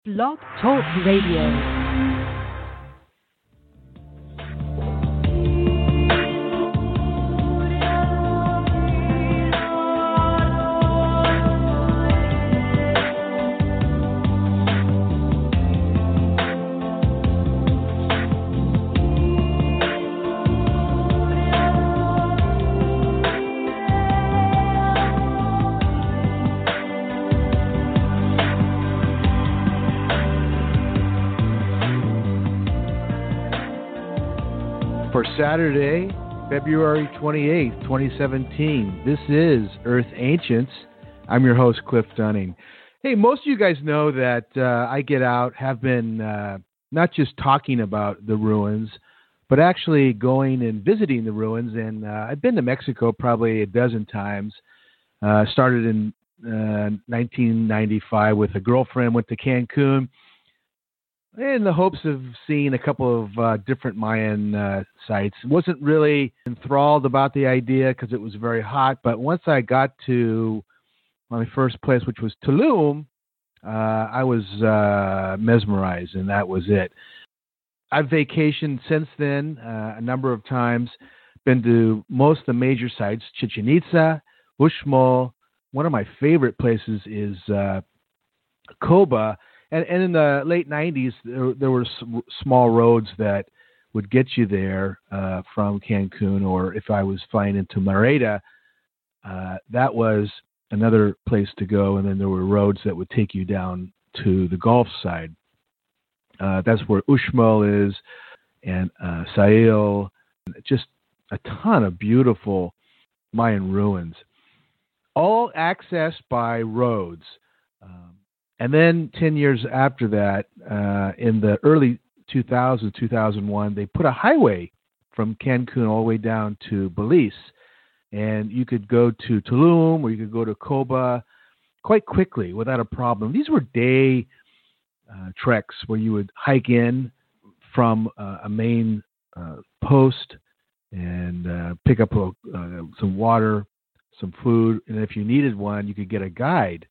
Blog Talk Radio. For Saturday, February 28th, 2017, this is Earth Ancients. I'm your host, Cliff Dunning. Hey, most of you guys know that I get out, have been not just talking about the ruins, but actually going and visiting the ruins. And I've been to Mexico probably a dozen times. Started in 1995 with a girlfriend, went to Cancun, in the hopes of seeing a couple of different Mayan sites. Wasn't really enthralled about the idea because it was very hot, but once I got to my first place, which was Tulum, I was mesmerized, and that was it. I've vacationed since then a number of times, been to most of the major sites, Chichen Itza, Uxmal. One of my favorite places is Coba. And in the late 90s, there were small roads that would get you there from Cancun, or if I was flying into Merida, that was another place to go. And then there were roads that would take you down to the Gulf side. That's where Uxmal is, and Sail, just a ton of beautiful Mayan ruins, all accessed by roads. And then 10 years after that, in the early 2000s, 2001, they put a highway from Cancun all the way down to Belize. And you could go to Tulum or you could go to Coba quite quickly without a problem. These were day treks where you would hike in from a main post and pick up some water, some food. And if you needed one, you could get a guide.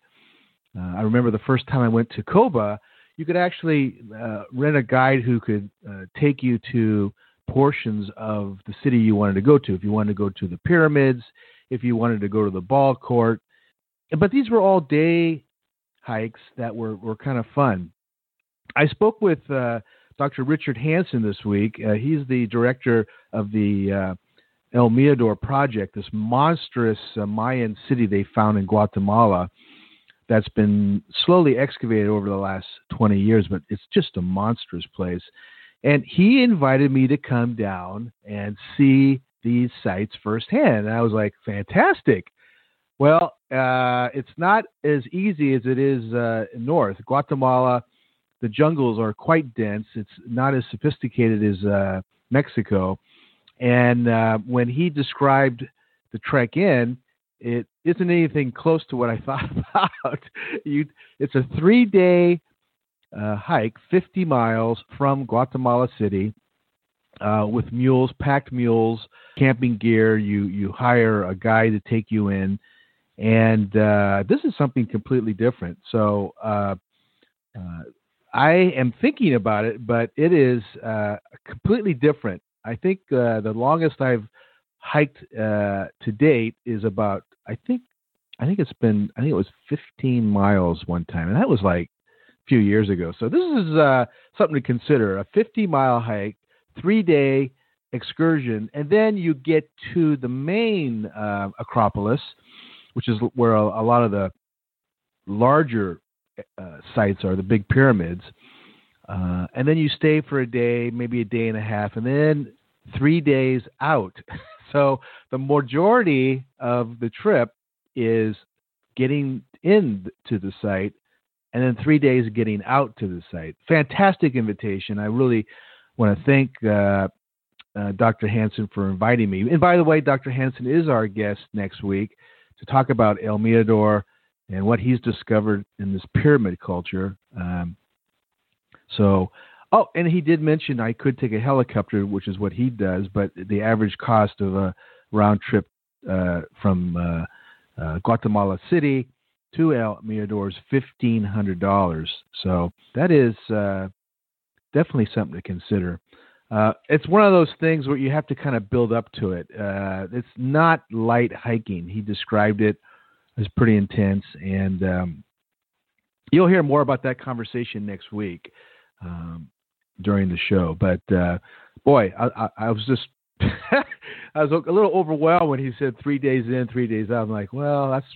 I remember the first time I went to Coba, you could actually rent a guide who could take you to portions of the city you wanted to go to. If you wanted to go to the pyramids, if you wanted to go to the ball court. But these were all day hikes that were kind of fun. I spoke with Dr. Richard Hansen this week. He's the director of the El Mirador project, this monstrous Mayan city they found in Guatemala that's been slowly excavated over the last 20 years, but it's just a monstrous place. And he invited me to come down and see these sites firsthand. And I was like, fantastic. Well, it's not as easy as it is north. Guatemala, the jungles are quite dense. It's not as sophisticated as Mexico. And when he described the trek in, it isn't anything close to what I thought about. It's a 3-day hike, 50 miles from Guatemala City with mules, packed mules, camping gear. You hire a guide to take you in. And this is something completely different. So I am thinking about it, but it is completely different. I think the longest I've hiked to date is about, I think it was 15 miles one time, and that was like a few years ago. So this is something to consider: a 50-mile hike, 3-day excursion, and then you get to the main Acropolis, which is where a lot of the larger sites are, the big pyramids, and then you stay for a day, maybe a day and a half, and then 3 days out. So the majority of the trip is getting into the site, and then 3 days getting out to the site. Fantastic invitation. I really want to thank Dr. Hansen for inviting me. And by the way, Dr. Hansen is our guest next week to talk about El Mirador and what he's discovered in this pyramid culture. And he did mention I could take a helicopter, which is what he does, but the average cost of a round trip from Guatemala City to El Mirador is $1,500. So that is definitely something to consider. It's one of those things where you have to kind of build up to it. It's not light hiking. He described it as pretty intense, and you'll hear more about that conversation next week during the show. But boy, I was just I was a little overwhelmed when he said 3 days in, 3 days out. I'm like, well, that's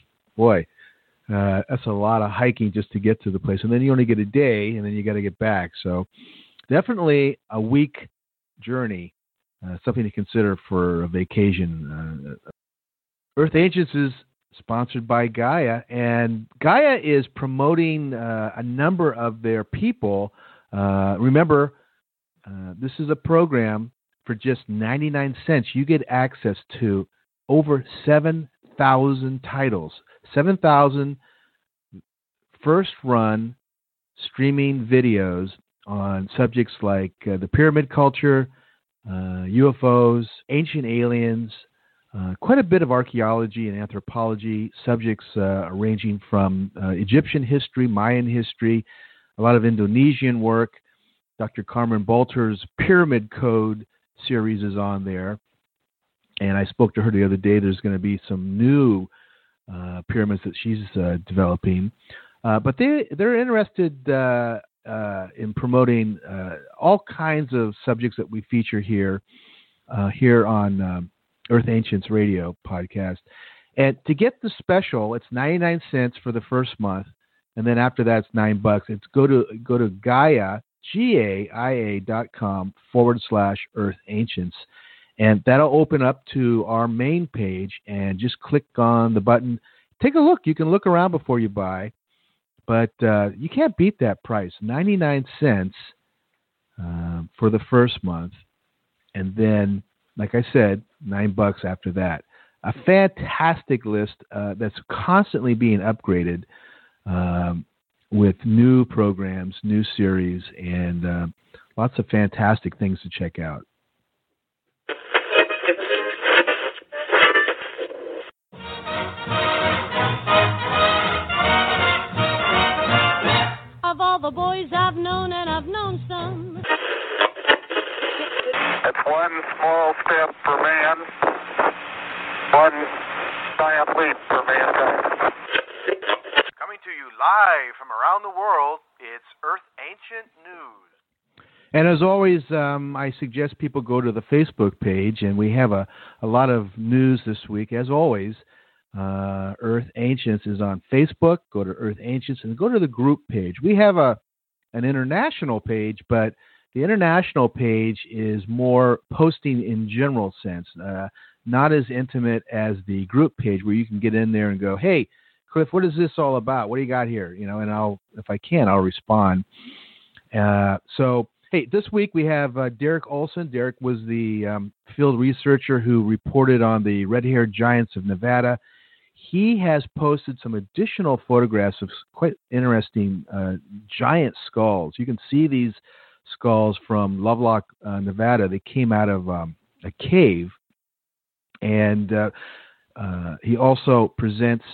a lot of hiking just to get to the place, and then you only get a day, and then you got to get back. So definitely a week journey, something to consider for a vacation. Earth Ancients is sponsored by Gaia, and Gaia is promoting a number of their people. Remember, this is a program for just 99 cents. You get access to over 7,000 titles, 7,000 first-run streaming videos on subjects like the pyramid culture, UFOs, ancient aliens, quite a bit of archaeology and anthropology, subjects ranging from Egyptian history, Mayan history, a lot of Indonesian work. Dr. Carmen Bolter's Pyramid Code series is on there. And I spoke to her the other day. There's going to be some new pyramids that she's developing. But they're interested in promoting all kinds of subjects that we feature here on Earth Ancients Radio podcast. And to get the special, it's 99 cents for the first month, and then after that, it's $9. It's go to Gaia, GAIA.com/Earth Ancients, and that'll open up to our main page, and just click on the button. Take a look. You can look around before you buy, but you can't beat that price. 99 cents for the first month, and then, like I said, $9 after that. A fantastic list that's constantly being upgraded with new programs, new series, and lots of fantastic things to check out. Of all the boys I've known, and I've known some. It's one small step for man, one giant leap for mankind. Coming to you live from around the world, it's Earth Ancient News. And as always, I suggest people go to the Facebook page, and we have a lot of news this week. As always, Earth Ancients is on Facebook. Go to Earth Ancients and go to the group page. We have an international page, but the international page is more posting in general sense, not as intimate as the group page, where you can get in there and go, hey, Cliff, what is this all about? What do you got here? And I'll, if I can, I'll respond. So, hey, this week we have Derek Olson. Derek was the field researcher who reported on the red-haired giants of Nevada. He has posted some additional photographs of quite interesting giant skulls. You can see these skulls from Lovelock, Nevada. They came out of a cave. And he also presents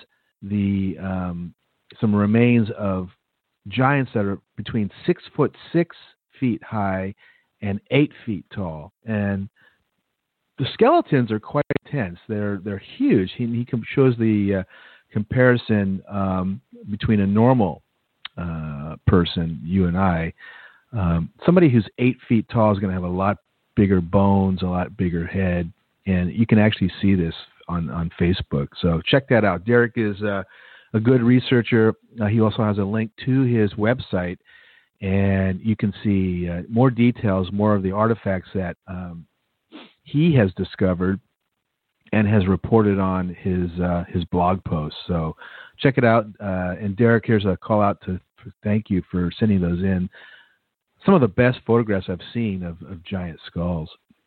some remains of giants that are between 6'6" high and 8 feet tall, and the skeletons are quite intense. They're huge. He shows the comparison between a normal person, you and I. Somebody who's 8 feet tall is going to have a lot bigger bones, a lot bigger head, and you can actually see this on Facebook. So check that out. Derek is a good researcher. He also has a link to his website, and you can see more details, more of the artifacts that he has discovered and has reported on his blog post. So check it out. And Derek, here's a call out to thank you for sending those in. Some of the best photographs I've seen of giant skulls.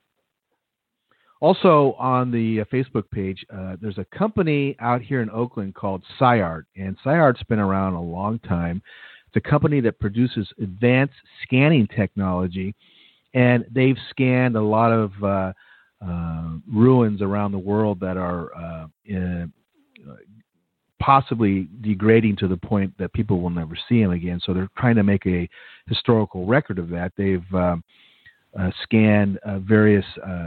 Also on the Facebook page, there's a company out here in Oakland called SciArt, and SciArt's been around a long time. It's a company that produces advanced scanning technology, and they've scanned a lot of possibly degrading to the point that people will never see them again. So they're trying to make a historical record of that. They've scanned various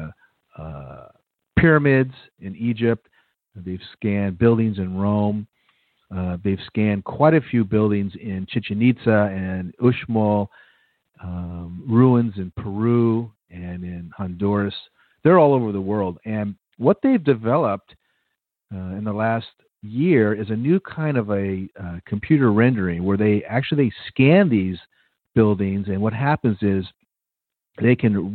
pyramids in Egypt. They've scanned buildings in Rome. They've scanned quite a few buildings in Chichen Itza and Uxmal, ruins in Peru and in Honduras. They're all over the world. And what they've developed in the last year is a new kind of a computer rendering where they actually scan these buildings, and what happens is they can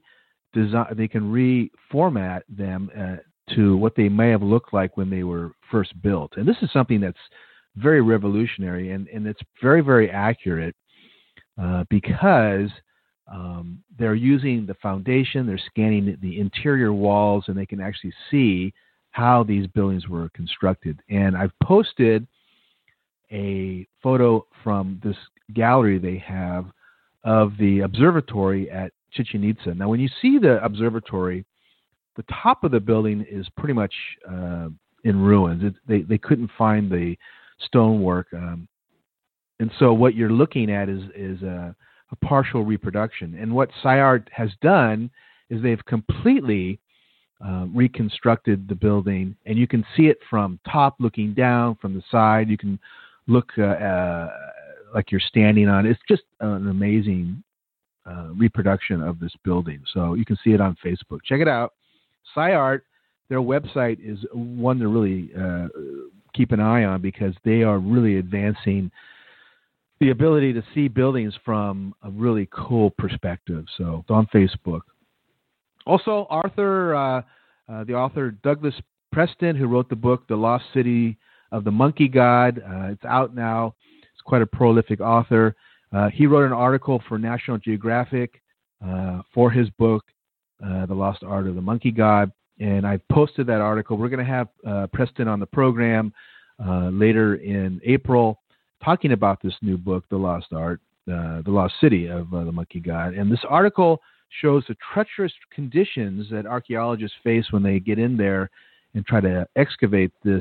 reformat them to what they may have looked like when they were first built. And this is something that's very revolutionary, and it's very, very accurate because they're using the foundation, they're scanning the interior walls, and they can actually see how these buildings were constructed. And I've posted a photo from this gallery they have of the observatory at Chichen Itza. Now, when you see the observatory, the top of the building is pretty much in ruins. They couldn't find the stonework. And so what you're looking at is a partial reproduction. And what SciArt has done is they've completely reconstructed the building, and you can see it from top looking down, from the side. You can look like you're standing on it. It's just an amazing reproduction of this building. So you can see it on Facebook. Check it out. SciArt, their website is one to really keep an eye on because they are really advancing the ability to see buildings from a really cool perspective. So it's on Facebook. Also, the author Douglas Preston, who wrote the book The Lost City of the Monkey God. It's out now. He's quite a prolific author. He wrote an article for National Geographic for his book, The Lost Art of the Monkey God. And I posted that article. We're going to have Preston on the program later in April talking about this new book, The Lost Art, The Lost City of the Monkey God. And this article shows the treacherous conditions that archaeologists face when they get in there and try to excavate this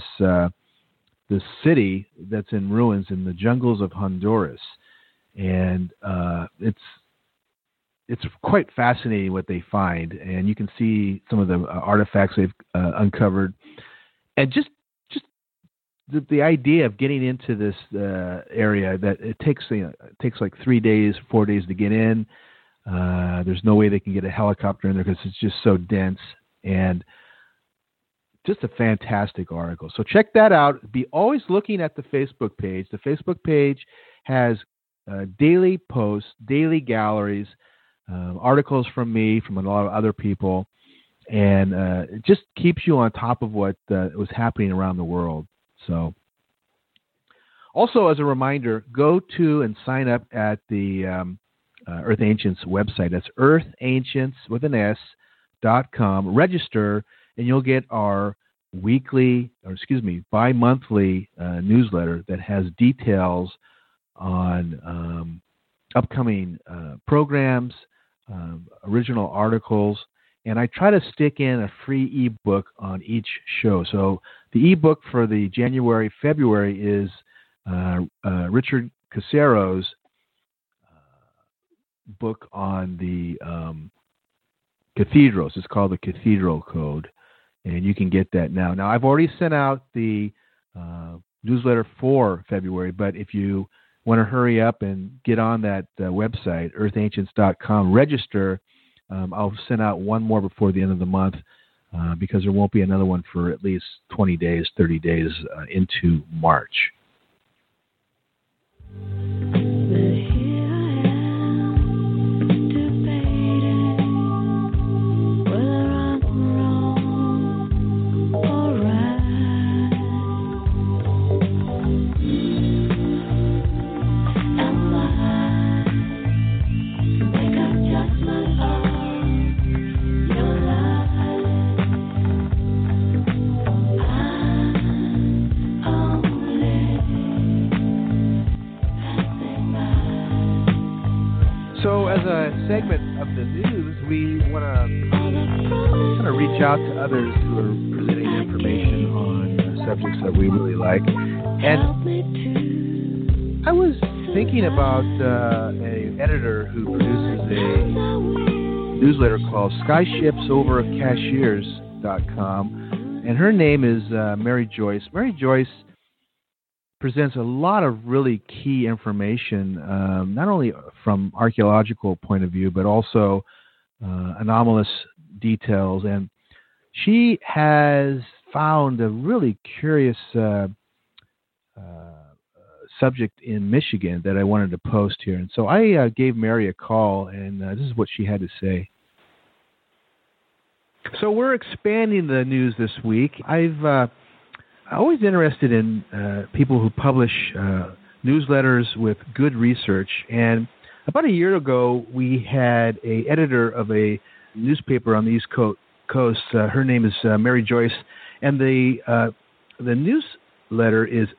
city that's in ruins in the jungles of Honduras. And it's quite fascinating what they find, and you can see some of the artifacts they've uncovered, and just the idea of getting into this area that it takes like 3 days, 4 days to get in. There's no way they can get a helicopter in there because it's just so dense, and just a fantastic article. So check that out. Be always looking at the Facebook page. The Facebook page has daily posts, daily galleries, articles from me, from a lot of other people, and it just keeps you on top of what was happening around the world. So, also as a reminder, go to and sign up at the Earth Ancients website. That's earthancients with an S.com. Register, and you'll get our bi-monthly newsletter that has details on upcoming programs, original articles, and I try to stick in a free ebook on each show. So the ebook for the January-February is Richard Casero's book on the cathedrals. It's called the Cathedral Code, and you can get that now. Now, I've already sent out the newsletter for February, but if you want to hurry up and get on that website, earthancients.com, register, I'll send out one more before the end of the month because there won't be another one for at least 20 days, 30 days into March. Segment of the news, we want to kind of reach out to others who are presenting information on subjects that we really like. And I was thinking about an editor who produces a newsletter called SkyshipsOverCashiers.com, and her name is Mary Joyce. Mary Joyce presents a lot of really key information, not only from archaeological point of view, but also anomalous details. And she has found a really curious subject in Michigan that I wanted to post here. And so I gave Mary a call, and this is what she had to say. So we're expanding the news this week. I've always interested in people who publish newsletters with good research. And about a year ago, we had an editor of a newspaper on the East Coast. Her name is Mary Joyce, and the newsletter is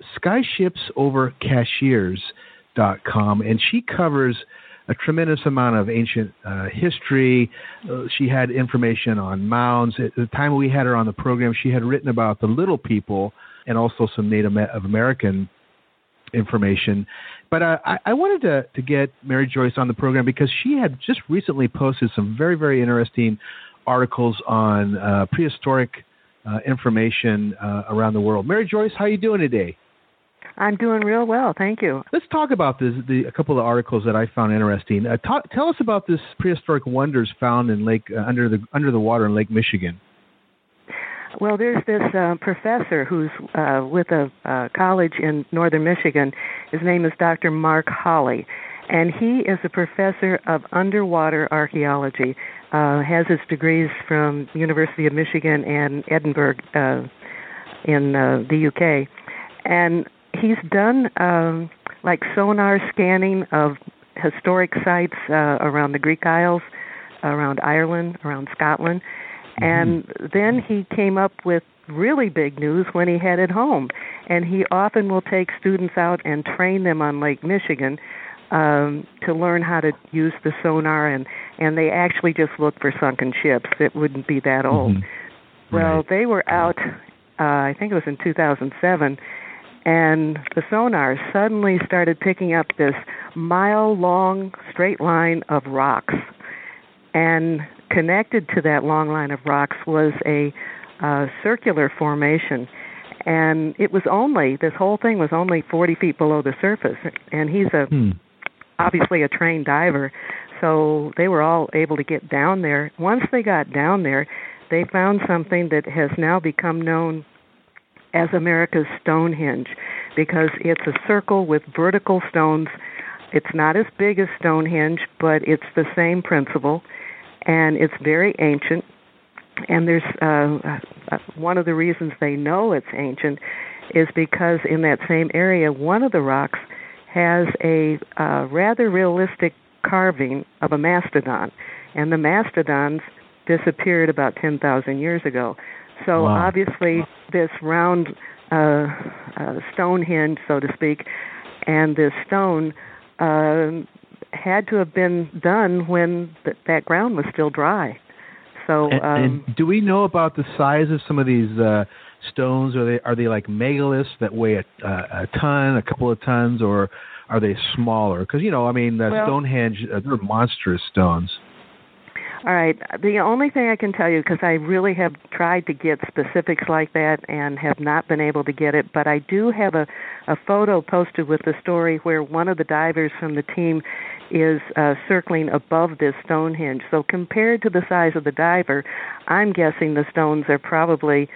SkyshipsOverCashiers.com, and she covers a tremendous amount of ancient history. She had information on mounds. At the time we had her on the program, she had written about the Little People and also some Native American information. But I wanted to get Mary Joyce on the program because she had just recently posted some very, very interesting articles on prehistoric information around the world. Mary Joyce, how are you doing today? I'm doing real well, thank you. Let's talk about a couple of articles that I found interesting. Tell us about this prehistoric wonders found in under the water in Lake Michigan. Well, there's this professor who's with a college in northern Michigan. His name is Dr. Mark Hawley, and he is a professor of underwater archaeology. Has his degrees from University of Michigan and Edinburgh in the UK. And he's done like sonar scanning of historic sites around the Greek Isles, around Ireland, around Scotland. And then he came up with really big news when he headed home. And he often will take students out and train them on Lake Michigan to learn how to use the sonar, and they actually just look for sunken ships. It wouldn't be that old. Well, they were out, I think it was in 2007, and the sonar suddenly started picking up this mile-long straight line of rocks. And connected to that long line of rocks was a circular formation. And it was this whole thing was only 40 feet below the surface. And he's obviously a trained diver, so they were all able to get down there. Once they got down there, they found something that has now become known as America's Stonehenge, because it's a circle with vertical stones. It's not as big as Stonehenge, but it's the same principle, and it's very ancient. And there's one of the reasons they know it's ancient is because in that same area, one of the rocks has a rather realistic carving of a mastodon, and the mastodons disappeared about 10,000 years ago. So obviously this round Stonehenge, so to speak, and this stone had to have been done when that ground was still dry. So, and do we know about the size of some of these stones? Are they like megaliths that weigh a ton, a couple of tons, or are they smaller? Because Stonehenge, they're monstrous stones. All right. The only thing I can tell you, because I really have tried to get specifics like that and have not been able to get it, but I do have a photo posted with the story where one of the divers from the team is circling above this Stonehenge. So compared to the size of the diver, I'm guessing the stones are probably,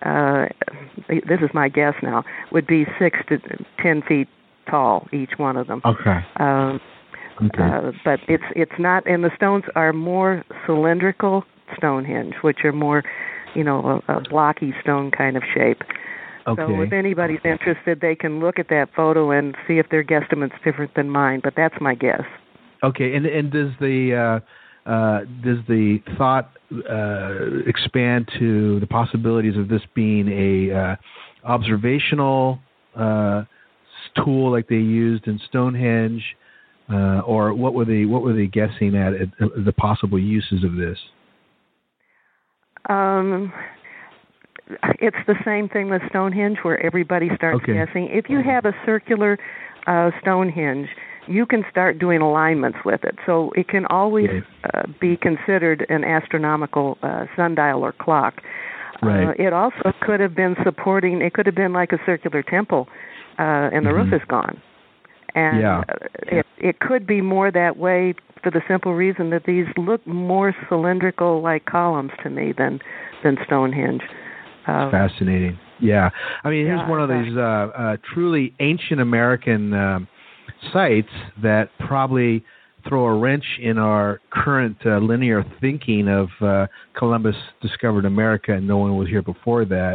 this is my guess now, would be 6 to 10 feet tall, each one of them. Okay. But it's not, and the stones are more cylindrical Stonehenge, which are more, a blocky stone kind of shape. Okay. So if anybody's interested, they can look at that photo and see if their guesstimate's different than mine. But that's my guess. Okay, and does the thought expand to the possibilities of this being a observational tool like they used in Stonehenge? Or what were they guessing at the possible uses of this? it's the same thing with Stonehenge, where everybody starts guessing. If you have a circular Stonehenge, you can start doing alignments with it. So it can always be considered an astronomical sundial or clock. Right. It also could have been supporting, it could have been like a circular temple, and the roof is gone. And it could be more that way for the simple reason that these look more cylindrical like columns to me than Stonehenge. Fascinating. Yeah. I mean, here's one of these truly ancient American sites that probably throw a wrench in our current linear thinking of Columbus discovered America and no one was here before that.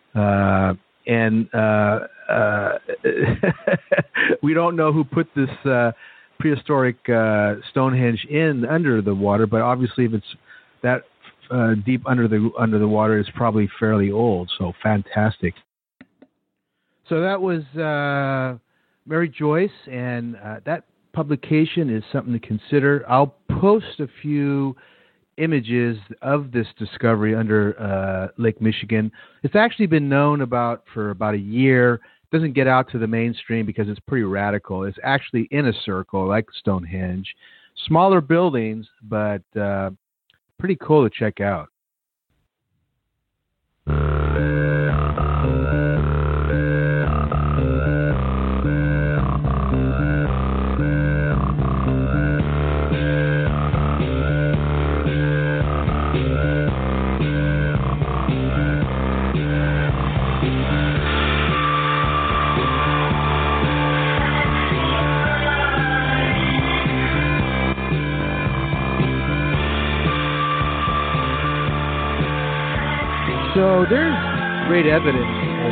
We don't know who put this prehistoric Stonehenge in under the water, but obviously if it's that deep under the water, it's probably fairly old. So fantastic. So that was Mary Joyce, and that publication is something to consider. I'll post a few images of this discovery under Lake Michigan. It's actually been known for about a year. It doesn't get out to the mainstream because it's pretty radical. It's actually in a circle like Stonehenge. Smaller buildings, but pretty cool to check out. So there's great evidence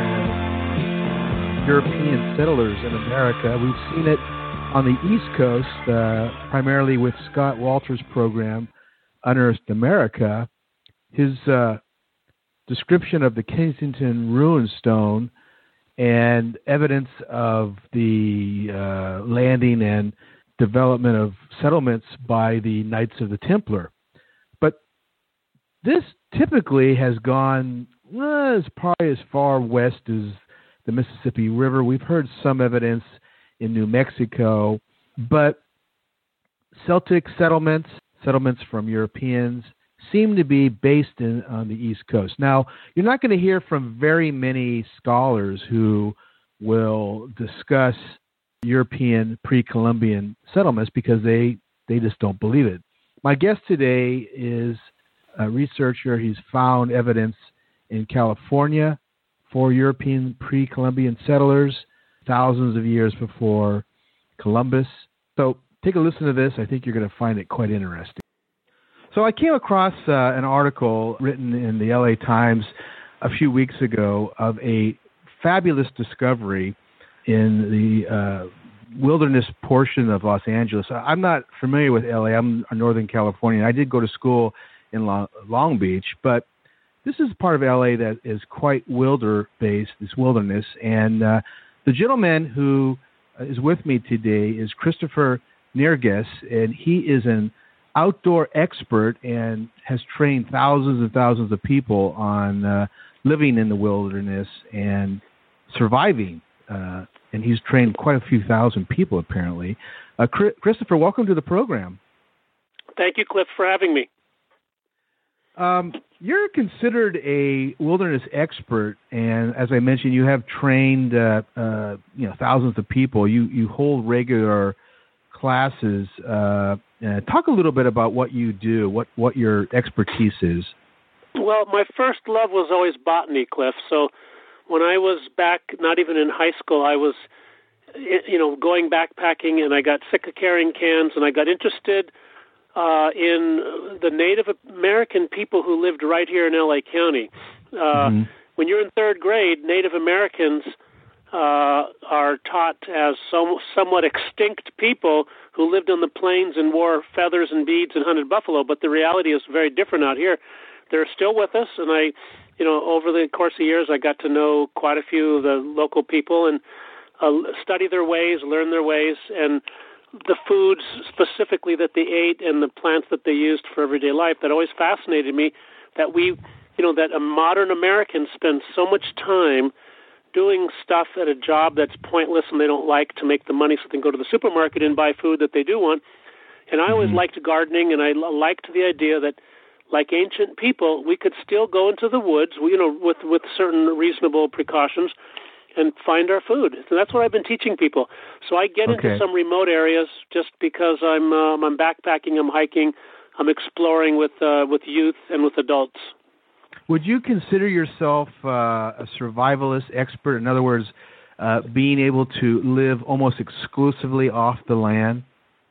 of European settlers in America. We've seen it on the East Coast, primarily with Scott Walter's program, Unearthed America. His description of the Kensington Ruin Stone and evidence of the landing and development of settlements by the Knights of the Templar. But this typically has gone probably as far west as the Mississippi River. We've heard some evidence in New Mexico, but Celtic settlements from Europeans, seem to be based on the East Coast. Now, you're not going to hear from very many scholars who will discuss European pre-Columbian settlements because they just don't believe it. My guest today is a researcher. He's found evidence in California for European pre-Columbian settlers thousands of years before Columbus. So take a listen to this. I think you're going to find it quite interesting. So I came across an article written in the LA Times a few weeks ago of a fabulous discovery in the wilderness portion of Los Angeles. I'm not familiar with LA. I'm a Northern Californian. I did go to school in Long Beach, but this is part of LA that is quite wilder-based, this wilderness. And the gentleman who is with me today is Christopher Nerges, and he is an outdoor expert and has trained thousands and thousands of people on living in the wilderness and surviving. And he's trained quite a few thousand people, apparently. Christopher, welcome to the program. Thank you, Cliff, for having me. You're considered a wilderness expert, and as I mentioned, you have trained thousands of people. You hold regular classes. Talk a little bit about what you do, what your expertise is. Well, my first love was always botany, Cliff. So when I was back, not even in high school, I was, going backpacking, and I got sick of carrying cans, and I got interested in the Native American people who lived right here in L.A. County. When you're in third grade, Native Americans are taught as somewhat extinct people who lived on the plains and wore feathers and beads and hunted buffalo, but the reality is very different out here. They're still with us, and over the course of years, I got to know quite a few of the local people and study their ways, learn their ways, and the foods specifically that they ate and the plants that they used for everyday life. That always fascinated me, that we that a modern American spends so much time doing stuff at a job that's pointless and they don't like to make the money so they can go to the supermarket and buy food that they do want. And I always liked gardening, and I liked the idea that, like ancient people, we could still go into the woods, with certain reasonable precautions, and find our food. So that's what I've been teaching people. So I get into some remote areas just because I'm backpacking, I'm hiking, I'm exploring with youth and with adults. Would you consider yourself a survivalist expert? In other words, being able to live almost exclusively off the land?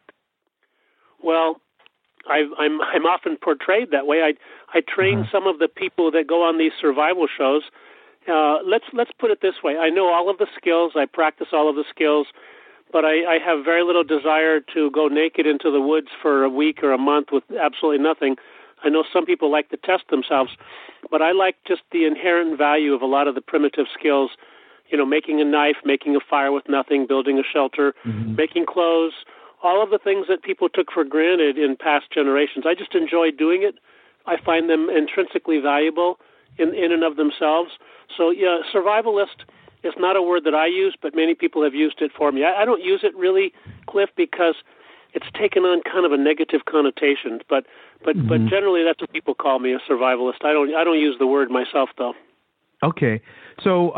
Well, I'm often portrayed that way. I train some of the people that go on these survival shows. Let's put it this way. I know all of the skills. I practice all of the skills, but I have very little desire to go naked into the woods for a week or a month with absolutely nothing. I know some people like to test themselves, but I like just the inherent value of a lot of the primitive skills, making a knife, making a fire with nothing, building a shelter, making clothes, all of the things that people took for granted in past generations. I just enjoy doing it. I find them intrinsically valuable in and of themselves. So, survivalist is not a word that I use, but many people have used it for me. I don't use it really, Cliff, because it's taken on kind of a negative connotation. But generally, that's what people call me, a survivalist. I don't use the word myself, though. Okay, so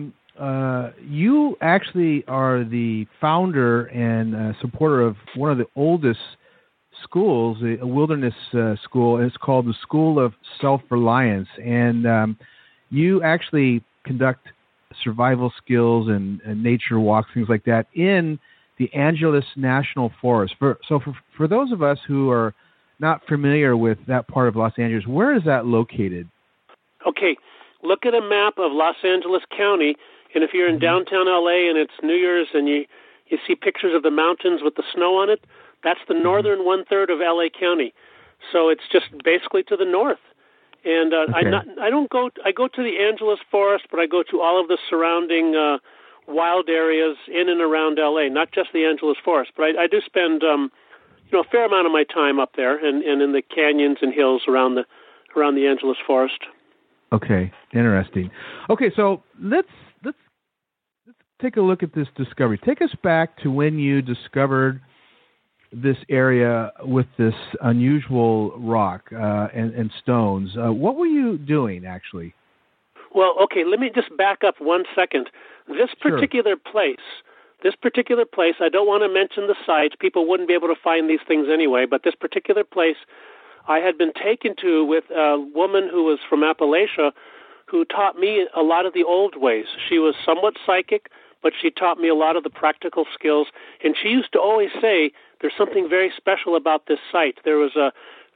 you actually are the founder and supporter of one of the oldest schools, a wilderness school, and it's called the School of Self-Reliance. And you actually conduct survival skills and nature walks, things like that, in the Angeles National Forest. For those of us who are not familiar with that part of Los Angeles, where is that located? Okay, look at a map of Los Angeles County, and if you're in downtown LA and it's New Year's and you see pictures of the mountains with the snow on it, that's the northern one-third of LA County. So it's just basically to the north. And I go to the Angeles Forest, but I go to all of the surrounding wild areas in and around LA, not just the Angeles Forest. But I do spend a fair amount of my time up there and in the canyons and hills around the Angeles Forest. Okay, interesting. Okay, so let's take a look at this discovery. Take us back to when you discovered this area with this unusual rock and stones. What were you doing, actually? Well, okay, let me just back up 1 second. This particular place, I don't want to mention the site. People wouldn't be able to find these things anyway, but this particular place I had been taken to with a woman who was from Appalachia who taught me a lot of the old ways. She was somewhat psychic, but she taught me a lot of the practical skills, and she used to always say, there's something very special about this site. There was a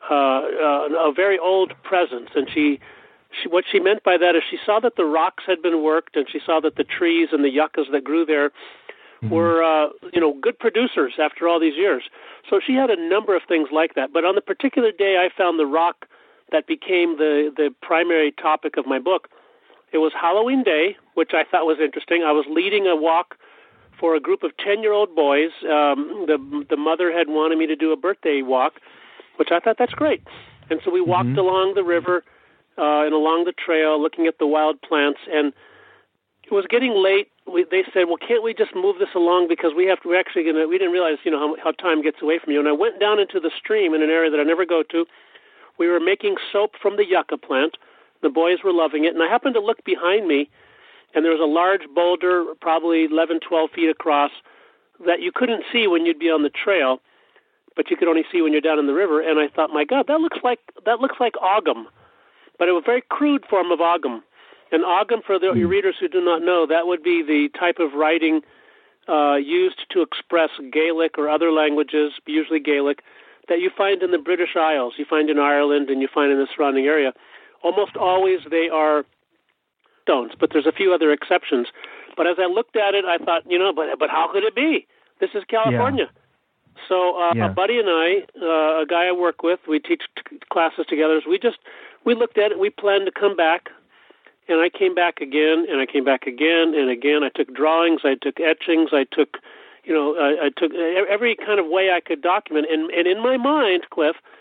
very old presence, and what she meant by that is she saw that the rocks had been worked, and she saw that the trees and the yuccas that grew there were good producers after all these years. So she had a number of things like that. But on the particular day I found the rock that became the primary topic of my book, it was Halloween Day, which I thought was interesting. I was leading a walk for a group of 10-year-old boys. The mother had wanted me to do a birthday walk, which I thought, that's great. And so we walked along the river and along the trail looking at the wild plants, and it was getting late. They said, well, can't we just move this along because we didn't realize, how time gets away from you. And I went down into the stream in an area that I never go to. We were making soap from the yucca plant. The boys were loving it, and I happened to look behind me, and there was a large boulder, probably 11, 12 feet across, that you couldn't see when you'd be on the trail, but you could only see when you're down in the river. And I thought, my God, that looks like ogham, but it was a very crude form of ogham. And ogham, for your readers who do not know, that would be the type of writing used to express Gaelic or other languages, usually Gaelic, that you find in the British Isles, you find in Ireland, and you find in the surrounding area. Almost always they are stones, but there's a few other exceptions. But as I looked at it, I thought, but how could it be? This is California. Yeah. So a buddy and I, a guy I work with, we teach classes together. We looked at it. We planned to come back, and I came back again, and I came back again and again. I took drawings, I took etchings, I took every kind of way I could document. And in my mind, Cliff,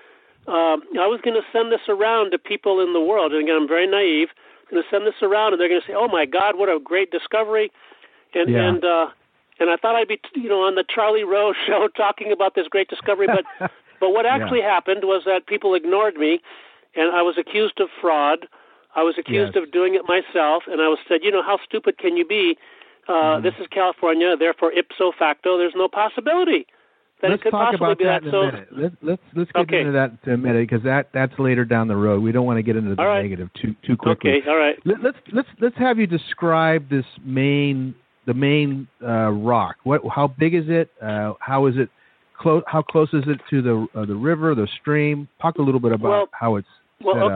I was going to send this around to people in the world. And again, I'm very naive. I'm going to send this around, and they're going to say, "Oh my God, what a great discovery!" And I thought I'd be, on the Charlie Rose show talking about this great discovery. But what actually happened was that people ignored me, and I was accused of fraud. I was accused of doing it myself, and I was said, how stupid can you be? This is California, therefore ipso facto, there's no possibility that let's it could talk possibly about be that that. in a minute. Let's get into that in a minute, because that's later down the road. We don't want to get into the negative too quickly. Okay, all right. Let's have you describe the main rock. How big is it? How is it? How close is it to the river, the stream? Talk a little bit about how it's set up.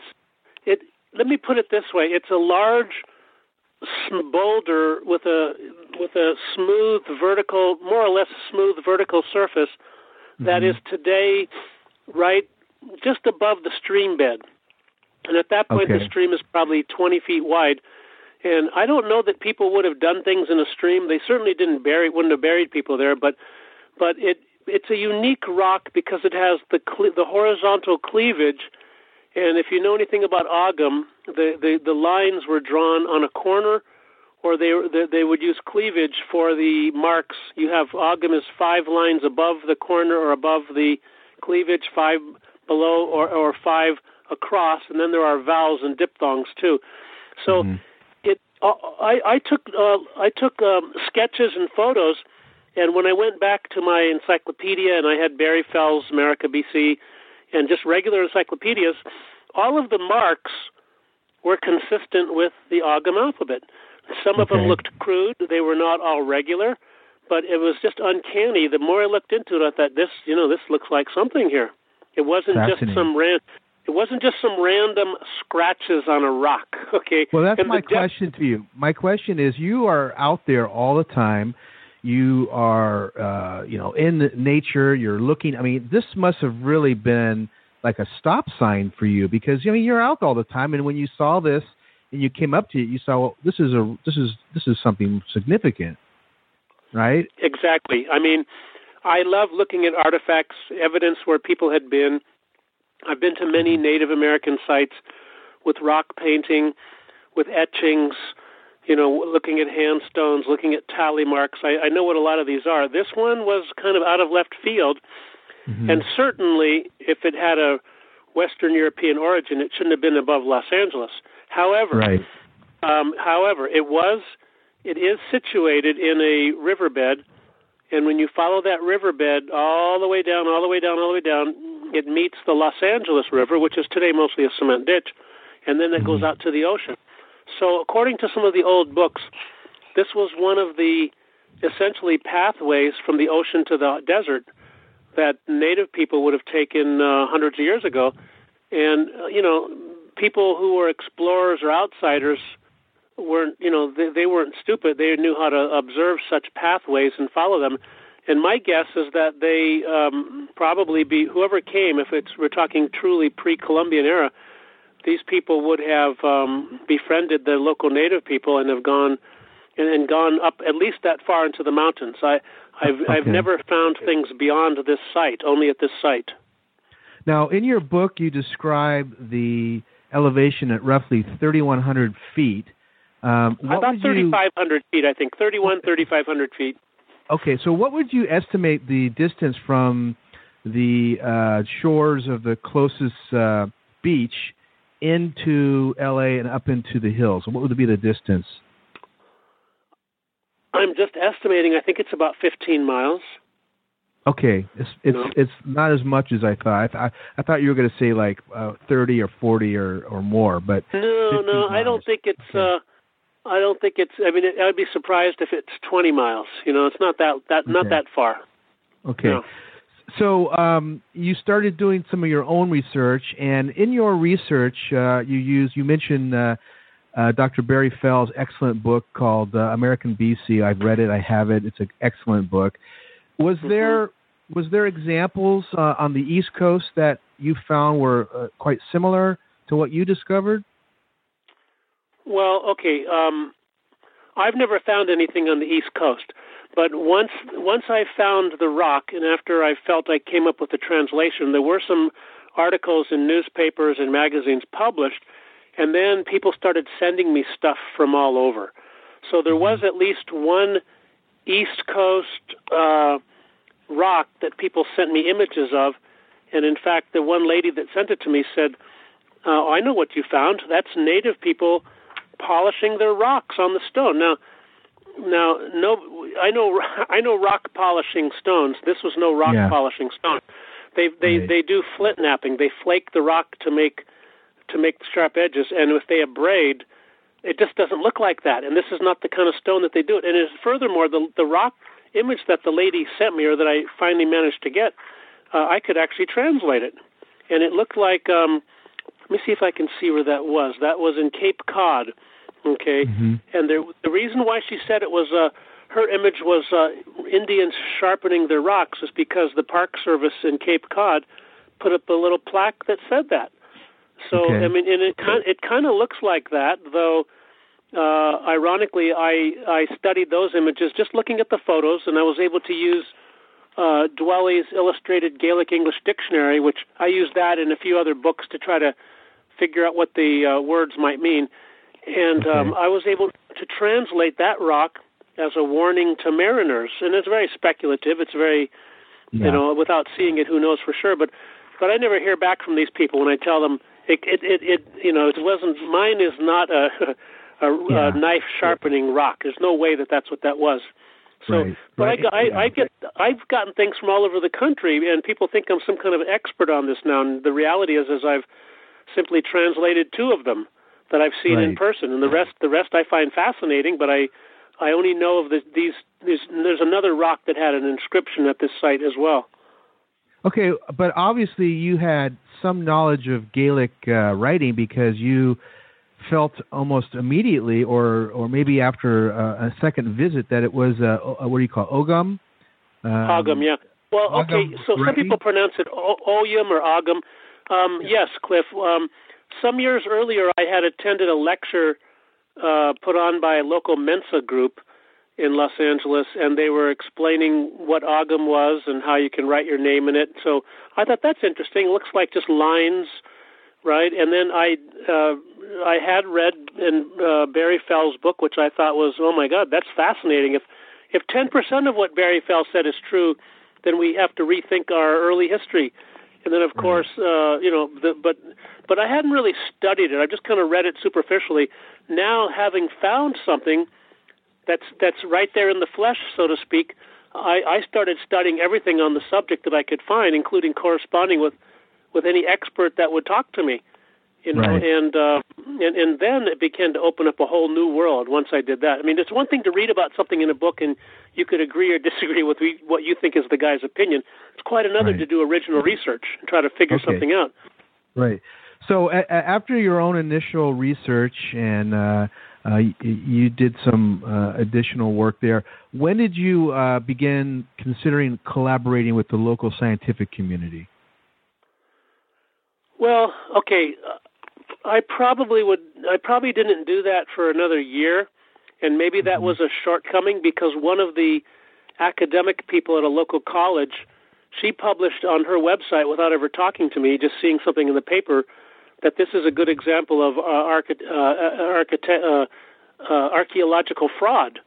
Let me put it this way: it's a large boulder with a smooth vertical, more or less smooth vertical surface that is today right just above the stream bed. And at that point, the stream is probably 20 feet wide. And I don't know that people would have done things in a stream. They certainly wouldn't have buried people there. But it's a unique rock because it has the horizontal cleavage. And if you know anything about Ogum, the lines were drawn on a corner, or they would use cleavage for the marks. You have Ogum is 5 lines above the corner or above the cleavage, 5 below or 5 across, and then there are vowels and diphthongs too. So I took sketches and photos, and when I went back to my encyclopedia, and I had Barry Fell's America BC, and just regular encyclopedias, all of the marks were consistent with the Ogum alphabet. Some of them looked crude; they were not all regular, but it was just uncanny. The more I looked into it, I thought, this looks like something here. It wasn't just some random scratches on a rock. Okay. Well, that's my question to you. My question is: you are out there all the time. You are, in nature. You're looking. I mean, this must have really been like a stop sign for you, because you're out all the time, and when you saw this and you came up to it, you saw, well, this is something significant, right? Exactly. I mean, I love looking at artifacts, evidence where people had been. I've been to many Native American sites with rock painting, with etchings, looking at handstones, looking at tally marks. I know what a lot of these are. This one was kind of out of left field. And certainly, if it had a Western European origin, it shouldn't have been above Los Angeles. However, it is situated in a riverbed, and when you follow that riverbed all the way down, it meets the Los Angeles River, which is today mostly a cement ditch, and then it goes out to the ocean. So, according to some of the old books, this was one of the essentially pathways from the ocean to the desert that Native people would have taken hundreds of years ago. And, people who were explorers or outsiders weren't, they weren't stupid. They knew how to observe such pathways and follow them. And my guess is that they probably whoever came, if we're talking truly pre-Columbian era, these people would have befriended the local Native people and have gone up at least that far into the mountains. I've never found things beyond this site, only at this site. Now, in your book, you describe the elevation at roughly 3,100 feet. About 3,500 feet, I think. 3,500 feet. Okay, so what would you estimate the distance from the shores of the closest beach into L.A. and up into the hills? What would be the distance? I'm just estimating. I think it's about 15 miles. Okay, it's not as much as I thought. I thought you were going to say like 30 or 40 or more, but no, I don't think it's. Okay. I don't think it's. I mean, I'd be surprised if it's 20 miles. It's not not that far. Okay. No. So you started doing some of your own research, and in your research, you mentioned Dr. Barry Fell's excellent book called American BC. I've read it. I have it. It's an excellent book. Was there examples on the East Coast that you found were quite similar to what you discovered? Well, okay. I've never found anything on the East Coast, but once I found the rock, and after I felt I came up with the translation, there were some articles in newspapers and magazines published, and then people started sending me stuff from all over. So there was at least one East Coast rock that people sent me images of, and in fact, the one lady that sent it to me said, I know what you found. That's native people polishing their rocks on the stone. Now, no, I know rock polishing stones. This was no rock polishing stone. They do flint napping. They flake the rock to make sharp edges, and if they abrade, it just doesn't look like that. And this is not the kind of stone that they do it. And furthermore, the rock image that the lady sent me, or that I finally managed to get, I could actually translate it, and it looked like. Let me see if I can see where that was. That was in Cape Cod, okay. And the reason why she said it was her image was Indians sharpening their rocks is because the Park Service in Cape Cod put up a little plaque that said that. So I mean, and it kind of looks like that, though. Ironically, I studied those images just looking at the photos, and I was able to use Dwelly's Illustrated Gaelic English Dictionary, which I used that in a few other books to try to figure out what the words might mean. And I was able to translate that rock as a warning to mariners. And it's very speculative. It's very, you know, without seeing it, who knows for sure. But I never hear back from these people when I tell them, it wasn't, mine is not a knife sharpening rock. There's no way that's what that was. So, I've gotten things from all over the country, and people think I'm some kind of expert on this now. And the reality is I've simply translated 2 of them that I've seen in person, and the rest I find fascinating. But I only know of these. There's another rock that had an inscription at this site as well. Okay, but obviously you had some knowledge of Gaelic writing, because you felt almost immediately, or maybe after a second visit, that it was what do you call Ogham? Ogham, yeah. Well, okay. So some people pronounce it Oyam or Ogham. Yes, Cliff. Some years earlier, I had attended a lecture put on by a local Mensa group in Los Angeles, and they were explaining what Ogham was and how you can write your name in it. So I thought that's interesting. It looks like just lines, right? And then I had read in Barry Fell's book, which I thought was, oh my God, that's fascinating. If 10% of what Barry Fell said is true, then we have to rethink our early history. And then, of course, but I hadn't really studied it. I just kind of read it superficially. Now, having found something that's right there in the flesh, so to speak, I started studying everything on the subject that I could find, including corresponding with any expert that would talk to me. You know, and then it began to open up a whole new world once I did that. I mean, it's one thing to read about something in a book and you could agree or disagree with what you think is the guy's opinion. It's quite another to do original research and try to figure something out. Right. So after your own initial research and you did some additional work there, when did you begin considering collaborating with the local scientific community? Well, okay. I probably didn't do that for another year, and maybe that was a shortcoming because one of the academic people at a local college, she published on her website without ever talking to me, just seeing something in the paper, that this is a good example of archaeological fraud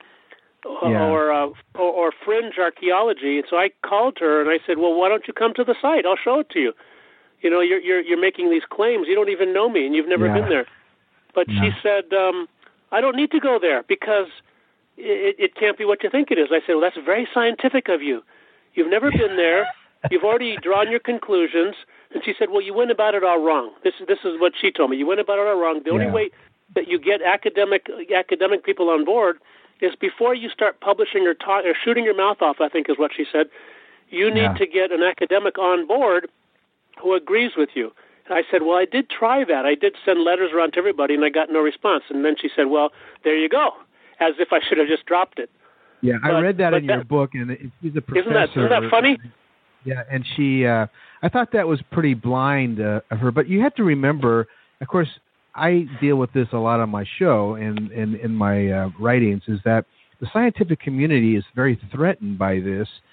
or fringe archaeology. And so I called her and I said, well, why don't you come to the site? I'll show it to you. You know, you're making these claims. You don't even know me, and you've never been there. But she said, I don't need to go there because it can't be what you think it is. I said, well, that's very scientific of you. You've never been there. You've already drawn your conclusions. And she said, well, you went about it all wrong. This is what she told me. You went about it all wrong. The only way that you get academic people on board is before you start publishing or shooting your mouth off, I think is what she said. You need to get an academic on board who agrees with you. And I said, well, I did try that. I did send letters around to everybody, and I got no response. And then she said, well, there you go, as if I should have just dropped it. Yeah, I read that in your book, and she's a professor. Isn't that funny? Yeah, and she, I thought that was pretty blind of her. But you have to remember, of course, I deal with this a lot on my show and in my writings, is that the scientific community is very threatened by this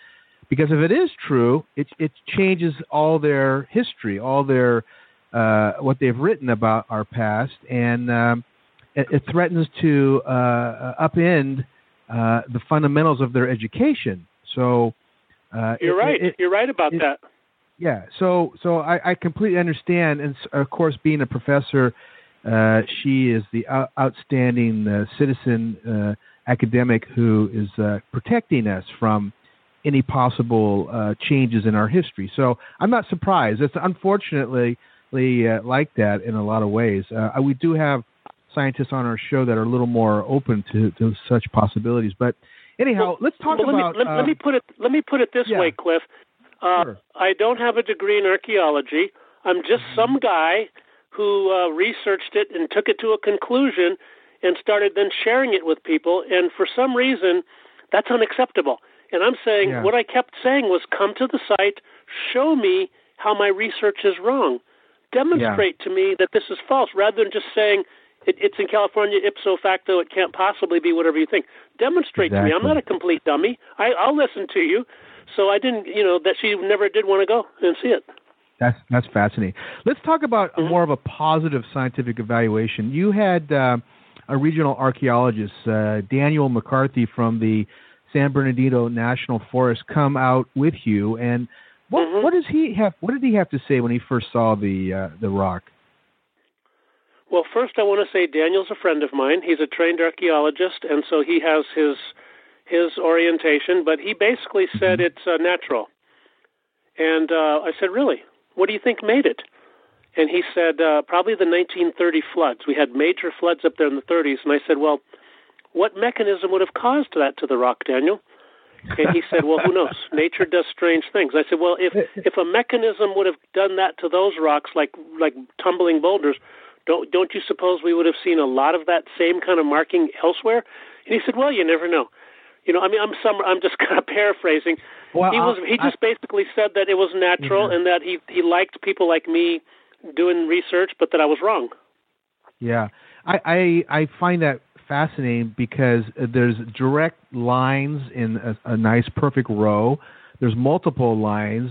Because if it is true, it changes all their history, all their what they've written about our past, and it threatens to upend the fundamentals of their education. So you're right. You're right about that. Yeah. So I completely understand, and of course, being a professor, she is the outstanding citizen academic who is protecting us from any possible changes in our history. So I'm not surprised. It's unfortunately like that in a lot of ways. We do have scientists on our show that are a little more open to such possibilities. But anyhow, let's talk about. Let me put it this way, Cliff. Sure. I don't have a degree in archaeology. I'm just some guy who researched it and took it to a conclusion and started then sharing it with people. And for some reason, that's unacceptable. And I'm saying what I kept saying was, come to the site, show me how my research is wrong. Demonstrate to me that this is false, rather than just saying it's in California, ipso facto, it can't possibly be whatever you think. Demonstrate to me. I'm not a complete dummy. I'll listen to you. So I didn't, that she never did want to go and see it. That's fascinating. Let's talk about more of a positive scientific evaluation. You had a regional archaeologist, Daniel McCarthy from the San Bernardino National Forest, come out with you, and what does he have? What did he have to say when he first saw the rock? Well, first I want to say Daniel's a friend of mine. He's a trained archaeologist, and so he has his orientation. But he basically said it's natural, and I said, really? What do you think made it? And he said probably the 1930 floods. We had major floods up there in the 30s, and I said, well, what mechanism would have caused that to the rock, Daniel? And he said, well, who knows? Nature does strange things. I said, well, if a mechanism would have done that to those rocks, like tumbling boulders, don't you suppose we would have seen a lot of that same kind of marking elsewhere? And he said, well, you never know. I'm just kind of paraphrasing. Well, he just basically said that it was natural and that he liked people like me doing research, but that I was wrong. Yeah, I find that fascinating because there's direct lines in a nice perfect row. There's multiple lines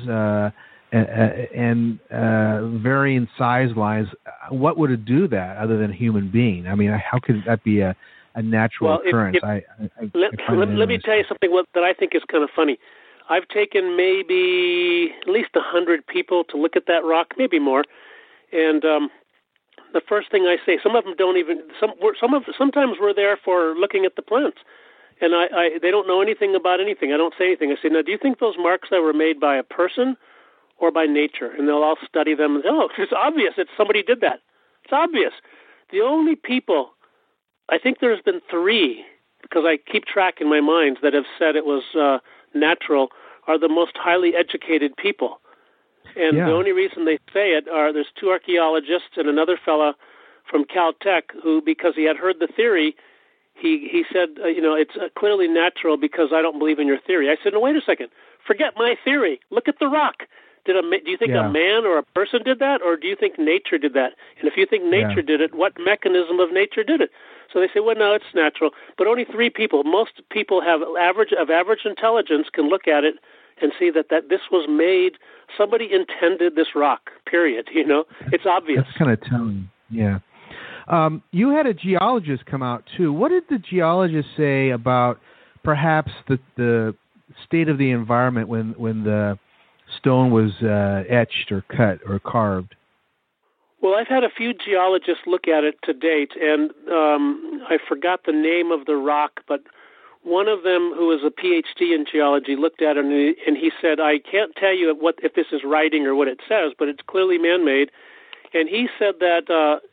and varying size lines. What would it do that other than a human being? I mean, how could that be a natural occurrence? Let me tell you something that I think is kind of funny. I've taken maybe at least 100 people to look at that rock, maybe more, and the first thing I say, some of them don't even. Sometimes we're there for looking at the plants, and they don't know anything about anything. I don't say anything. I say, now, do you think those marks that were made by a person or by nature? And they'll all study them. And it's obvious. Somebody did that. It's obvious. The only people, I think there's been 3, because I keep track in my mind, that have said it was natural, are the most highly educated people. And the only reason they say it are there's 2 archaeologists and another fella from Caltech who, because he had heard the theory, he said, it's clearly natural because I don't believe in your theory. I said, no, wait a second. Forget my theory. Look at the rock. Do you think a man or a person did that, or do you think nature did that? And if you think nature did it, what mechanism of nature did it? So they say, well, no, it's natural. But only 3 people. Most people have average intelligence can look at it and see that this was made. Somebody intended this rock, period. It's obvious. That's kind of telling. Yeah. You had a geologist come out, too. What did the geologist say about perhaps the state of the environment when the stone was etched or cut or carved? Well, I've had a few geologists look at it to date, and I forgot the name of the rock, but one of them, who is a PhD in geology, looked at it and he said, I can't tell you if this is writing or what it says, but it's clearly man-made. And he said that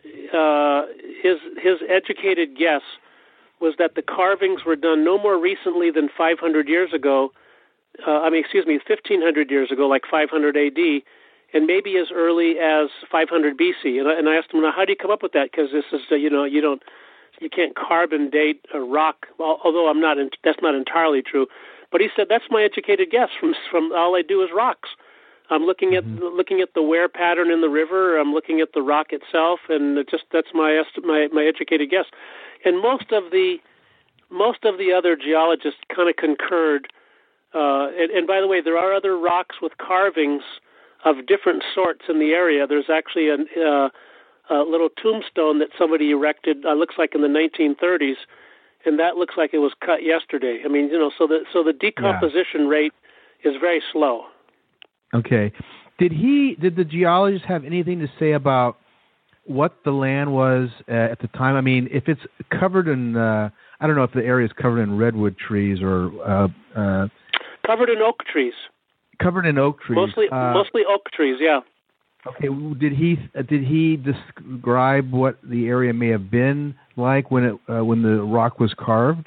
his educated guess was that the carvings were done no more recently than 500 years ago. 1,500 years ago, like 500 AD, and maybe as early as 500 BC. And I asked him, now, how do you come up with that? Because this is, you can't carbon date a rock, although that's not entirely true. But he said, that's my educated guess from all I do is rocks. I'm looking at the wear pattern in the river. I'm looking at the rock itself, and that's my educated guess. And most of the other geologists kind of concurred And by the way, there are other rocks with carvings of different sorts in the area. There's actually a little tombstone that somebody erected, looks like in the 1930s, and that looks like it was cut yesterday. I mean, so the decomposition rate is very slow. Okay. Did the geologist have anything to say about what the land was at the time? I mean, if it's covered in, I don't know if the area is covered in redwood trees or covered in oak trees. Covered in oak trees. Mostly oak trees, yeah. Okay. Did he describe what the area may have been like when the rock was carved?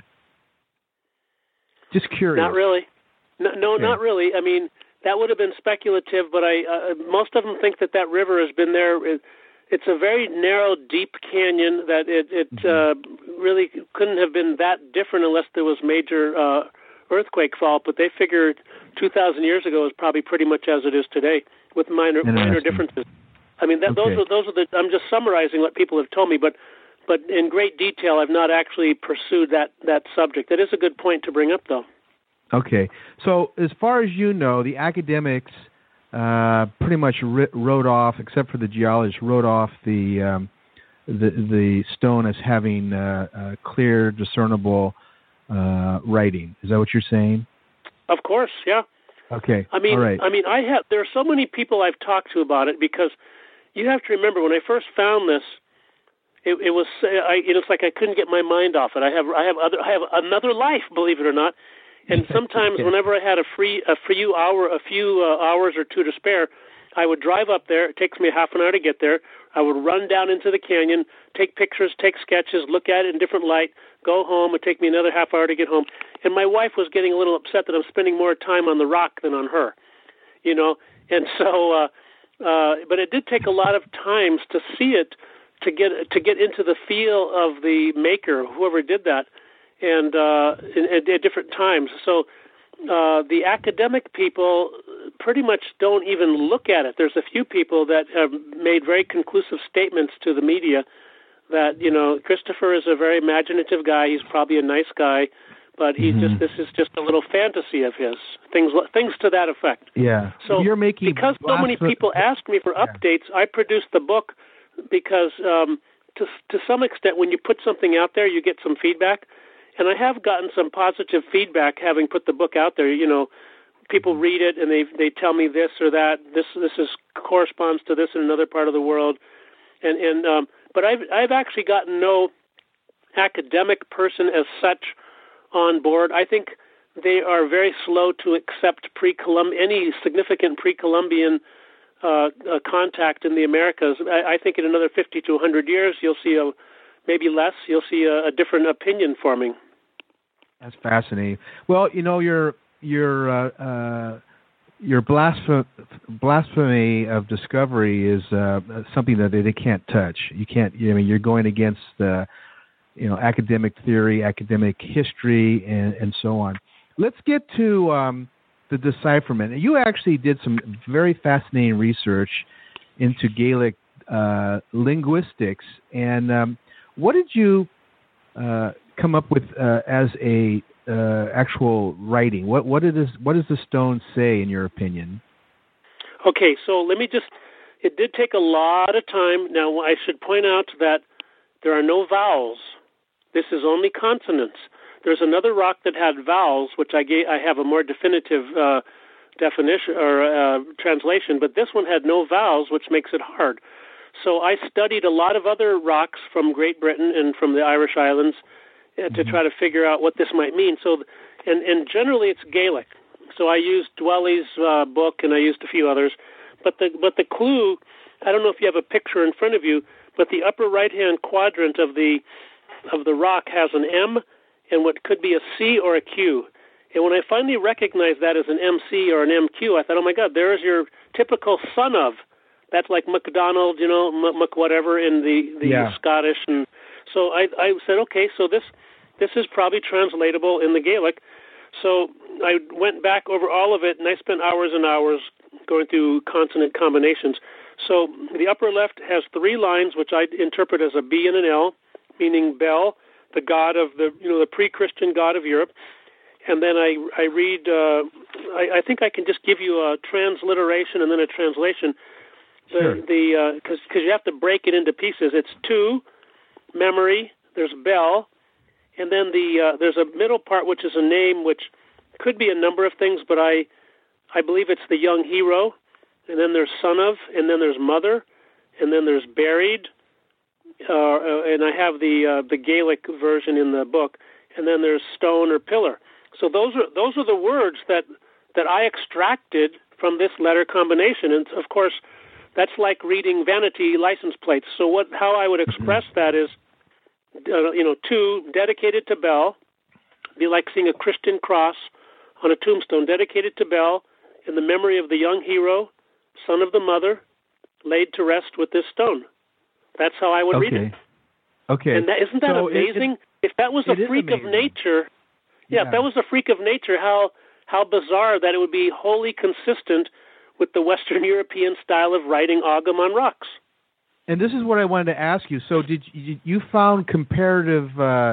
Just curious. Not really. No, okay. Not really. I mean, that would have been speculative, but most of them think that river has been there. It's a very narrow, deep canyon that it really couldn't have been that different unless there was major earthquake fault. But they figured 2,000 years ago is probably pretty much as it is today, with minor differences. I mean, those are the. I'm just summarizing what people have told me, but in great detail, I've not actually pursued that subject. That is a good point to bring up, though. Okay, so as far as you know, the academics pretty much wrote off, except for the geologist, wrote off the stone as having clear, discernible writing. Is that what you're saying? Of course, yeah. Okay. I mean, all right. There are so many people I've talked to about it, because you have to remember, when I first found this, it was it's like I couldn't get my mind off it. I have another life, believe it or not. And sometimes, whenever I had a few hours or two to spare, I would drive up there. It takes me half an hour to get there. I would run down into the canyon, take pictures, take sketches, look at it in different light, go home. It'd take me another half hour to get home. And my wife was getting a little upset that I'm spending more time on the rock than on her, And so, but it did take a lot of times to see it, to get into the feel of the maker, whoever did that. And at different times. So the academic people pretty much don't even look at it. There's a few people that have made very conclusive statements to the media that, Christopher is a very imaginative guy. He's probably a nice guy, but this is just a little fantasy of his. Things to that effect. Yeah. So you're making because so many people ask me for updates, I produced the book because to some extent, when you put something out there, you get some feedback. And I have gotten some positive feedback having put the book out there. People read it and they tell me this or that. This corresponds to this in another part of the world. But I've actually gotten no academic person as such on board. I think they are very slow to accept any significant pre-Columbian contact in the Americas. I think in another 50 to 100 years, you'll see maybe less. You'll see a different opinion forming. That's fascinating. Well, your blasphemy of discovery is something that they can't touch. You can't. You're going against the, academic theory, academic history, and so on. Let's get to the decipherment. You actually did some very fascinating research into Gaelic linguistics, and what did you come up with as a actual writing? What does the stone say, in your opinion? Okay, so let me it did take a lot of time. Now, I should point out that there are no vowels. This is only consonants. There's another rock that had vowels, which I have a more definitive definition or translation, but this one had no vowels, which makes it hard. So I studied a lot of other rocks from Great Britain and from the Irish Islands to try to figure out what this might mean. So, and generally it's Gaelic. So I used Dwelly's book, and I used a few others. But the clue, I don't know if you have a picture in front of you, but the upper right-hand quadrant of the rock has an M and what could be a C or a Q. And when I finally recognized that as an MC or an MQ, I thought, oh my God, there's your typical son of. That's like McDonald, Mc whatever in the Scottish. And so I said, okay, so this is probably translatable in the Gaelic. So I went back over all of it, and I spent hours and hours going through consonant combinations. So the upper left has 3 lines, which I interpret as a B and an L, meaning Bel, the god of the pre-Christian god of Europe. and then I read. I think I can just give you a transliteration and then a translation. Sure. Because you have to break it into pieces. It's two, memory. There's Bell, and then there's a middle part which is a name which could be a number of things, but I believe it's the young hero. And then there's son of, and then there's mother, and then there's buried, and I have the Gaelic version in the book, and then there's stone or pillar. So those are the words that I extracted from this letter combination, and of course, that's like reading vanity license plates. So how I would express that is, two, dedicated to Bell, be like seeing a Christian cross on a tombstone, dedicated to Bell in the memory of the young hero, son of the mother, laid to rest with this stone. That's how I would read it. Okay. And isn't that amazing? If that was a freak of nature, if that was a freak of nature, how bizarre that it would be wholly consistent with the Western European style of writing Ogham on rocks. And this is what I wanted to ask you. So did you found comparative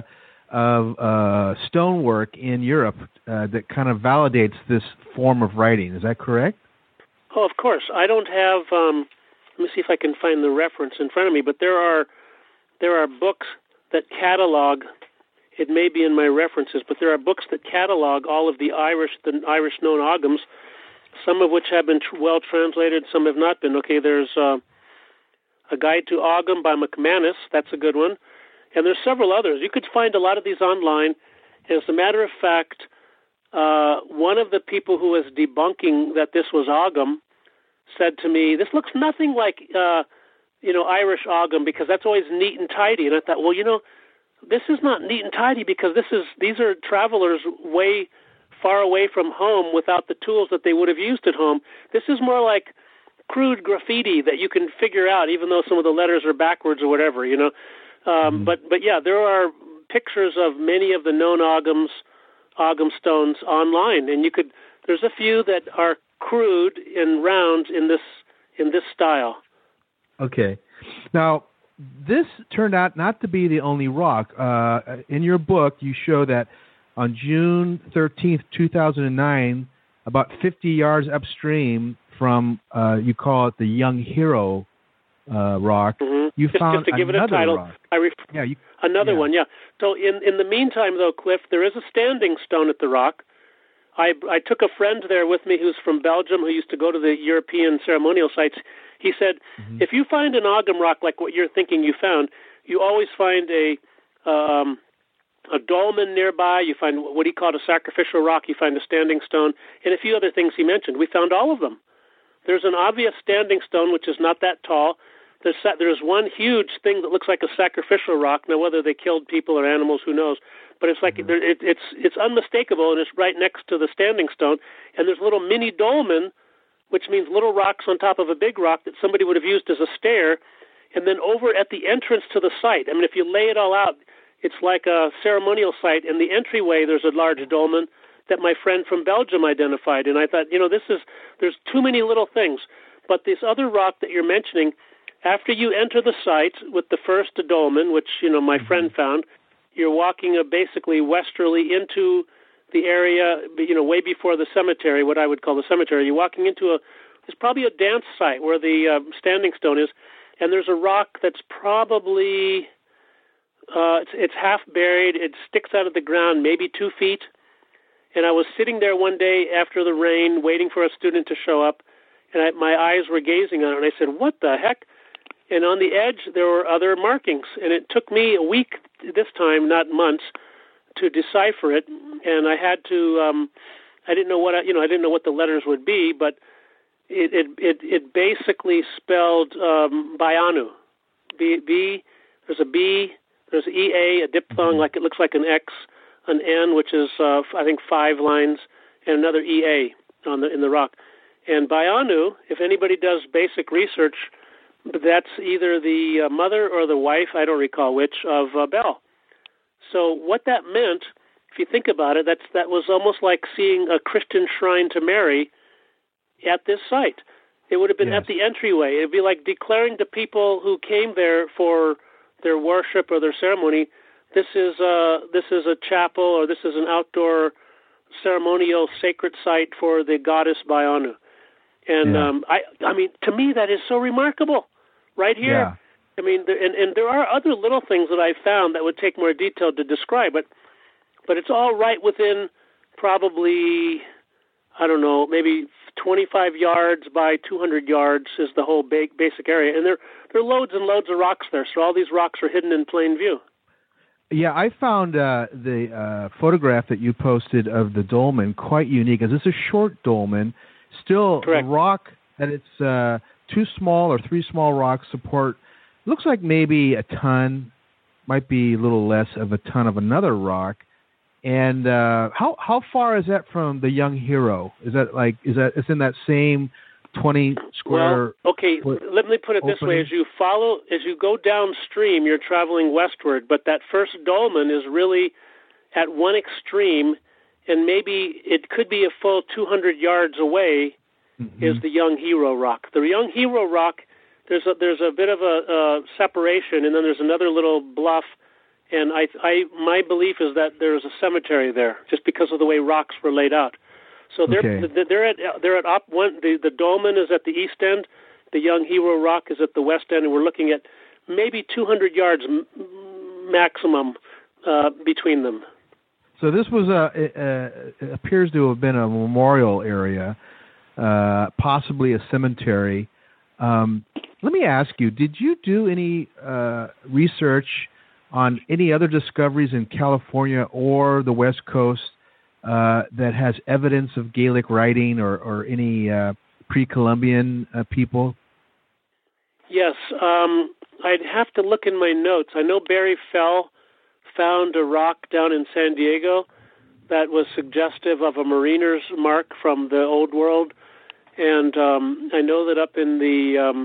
stonework in Europe that kind of validates this form of writing? Is that correct? Oh, of course. I don't have. Let me see if I can find the reference in front of me. But there are books that catalog. It may be in my references, but there are books that catalog all of the Irish known Oghams. Some of which have been well translated, some have not been. Okay, there's A Guide to Ogham by McManus. That's a good one. And there's several others. You could find a lot of these online. As a matter of fact, one of the people who was debunking that this was Ogham said to me, "This looks nothing like Irish Ogham, because that's always neat and tidy." And I thought, well, this is not neat and tidy, because these are travelers way far away from home without the tools that they would have used at home. This is more like crude graffiti that you can figure out, even though some of the letters are backwards or whatever, But yeah, there are pictures of many of the known Ogham stones online, and there's a few that are crude and round in this style. Okay. Now, this turned out not to be the only rock. In your book, you show that on June 13th, 2009, about 50 yards upstream from, you call it the Young Hero rock, you found just to give it a title, rock. Another one, yeah. So in the meantime, though, Cliff, there is a standing stone at the rock. I took a friend there with me who's from Belgium, who used to go to the European ceremonial sites. He said, if you find an Ogham rock like what you're thinking you found, you always find a dolmen nearby. You find what he called a sacrificial rock. You find a standing stone, and a few other things he mentioned. We found all of them. There's an obvious standing stone, which is not that tall. There's one huge thing that looks like a sacrificial rock. Now, whether they killed people or animals, who knows? But it's like it's unmistakable, and it's right next to the standing stone. And there's a little mini dolmen, which means little rocks on top of a big rock that somebody would have used as a stair. And then over at the entrance to the site, I mean, if you lay it all out, it's like a ceremonial site. In the entryway, there's a large dolmen that my friend from Belgium identified. And I thought, there's too many little things. But this other rock that you're mentioning, after you enter the site with the first dolmen, which, my friend found, you're walking basically westerly into the area, way before the cemetery, what I would call the cemetery. You're walking into it's probably a dance site where the standing stone is, and there's a rock that's probably, it's half buried. It sticks out of the ground maybe 2 feet. And I was sitting there one day after the rain, waiting for a student to show up, and my eyes were gazing on it, and I said, what the heck? And on the edge, there were other markings, and it took me a week this time, not months, to decipher it. And I had to, I didn't know what I didn't know what the letters would be, but it basically spelled Bayanu. There's a B, there's an EA, a diphthong, like it looks like an X, an N, which is I think 5 lines, and another EA in the rock. And Bayanu, if anybody does basic research, that's either the mother or the wife, I don't recall which, of Bell. So what that meant, if you think about it, that was almost like seeing a Christian shrine to Mary at this site. It would have been at the entryway. It would be like declaring to people who came there for their worship or their ceremony, this is a chapel, or this is an outdoor ceremonial sacred site for the goddess Baionu. And I mean, to me, that is so remarkable, right here. Yeah. I mean, and there are other little things that I've found that would take more detail to describe, but it's all right within probably, I don't know, maybe 25 yards by 200 yards is the whole basic area, and there are loads and loads of rocks there. So all these rocks are hidden in plain view. Yeah, I found the photograph that you posted of the dolmen quite unique. As it's a short dolmen, still Correct. The rock that it's 2 small or 3 small rocks support. Looks like maybe a ton, might be a little less of a ton of another rock. And how far is that from the Young Hero? Is that it's in that same 20 square? Well, okay. Let me put it this way: as you go downstream, you're traveling westward. But that first dolmen is really at one extreme, and maybe it could be a full 200 yards away. Mm-hmm. Is the Young Hero rock? The Young Hero rock. There's a bit of a separation, and then there's another little bluff. And my belief is that there's a cemetery there, just because of the way rocks were laid out. So they're at up one. The dolmen is at the east end, the Young Hero rock is at the west end, and we're looking at maybe 200 yards maximum between them. So this was it appears to have been a memorial area, possibly a cemetery. Let me ask you: did you do any research on any other discoveries in California or the West Coast that has evidence of Gaelic writing or any pre-Columbian people? Yes, I'd have to look in my notes. I know Barry Fell found a rock down in San Diego that was suggestive of a mariner's mark from the Old World, and I know that up in the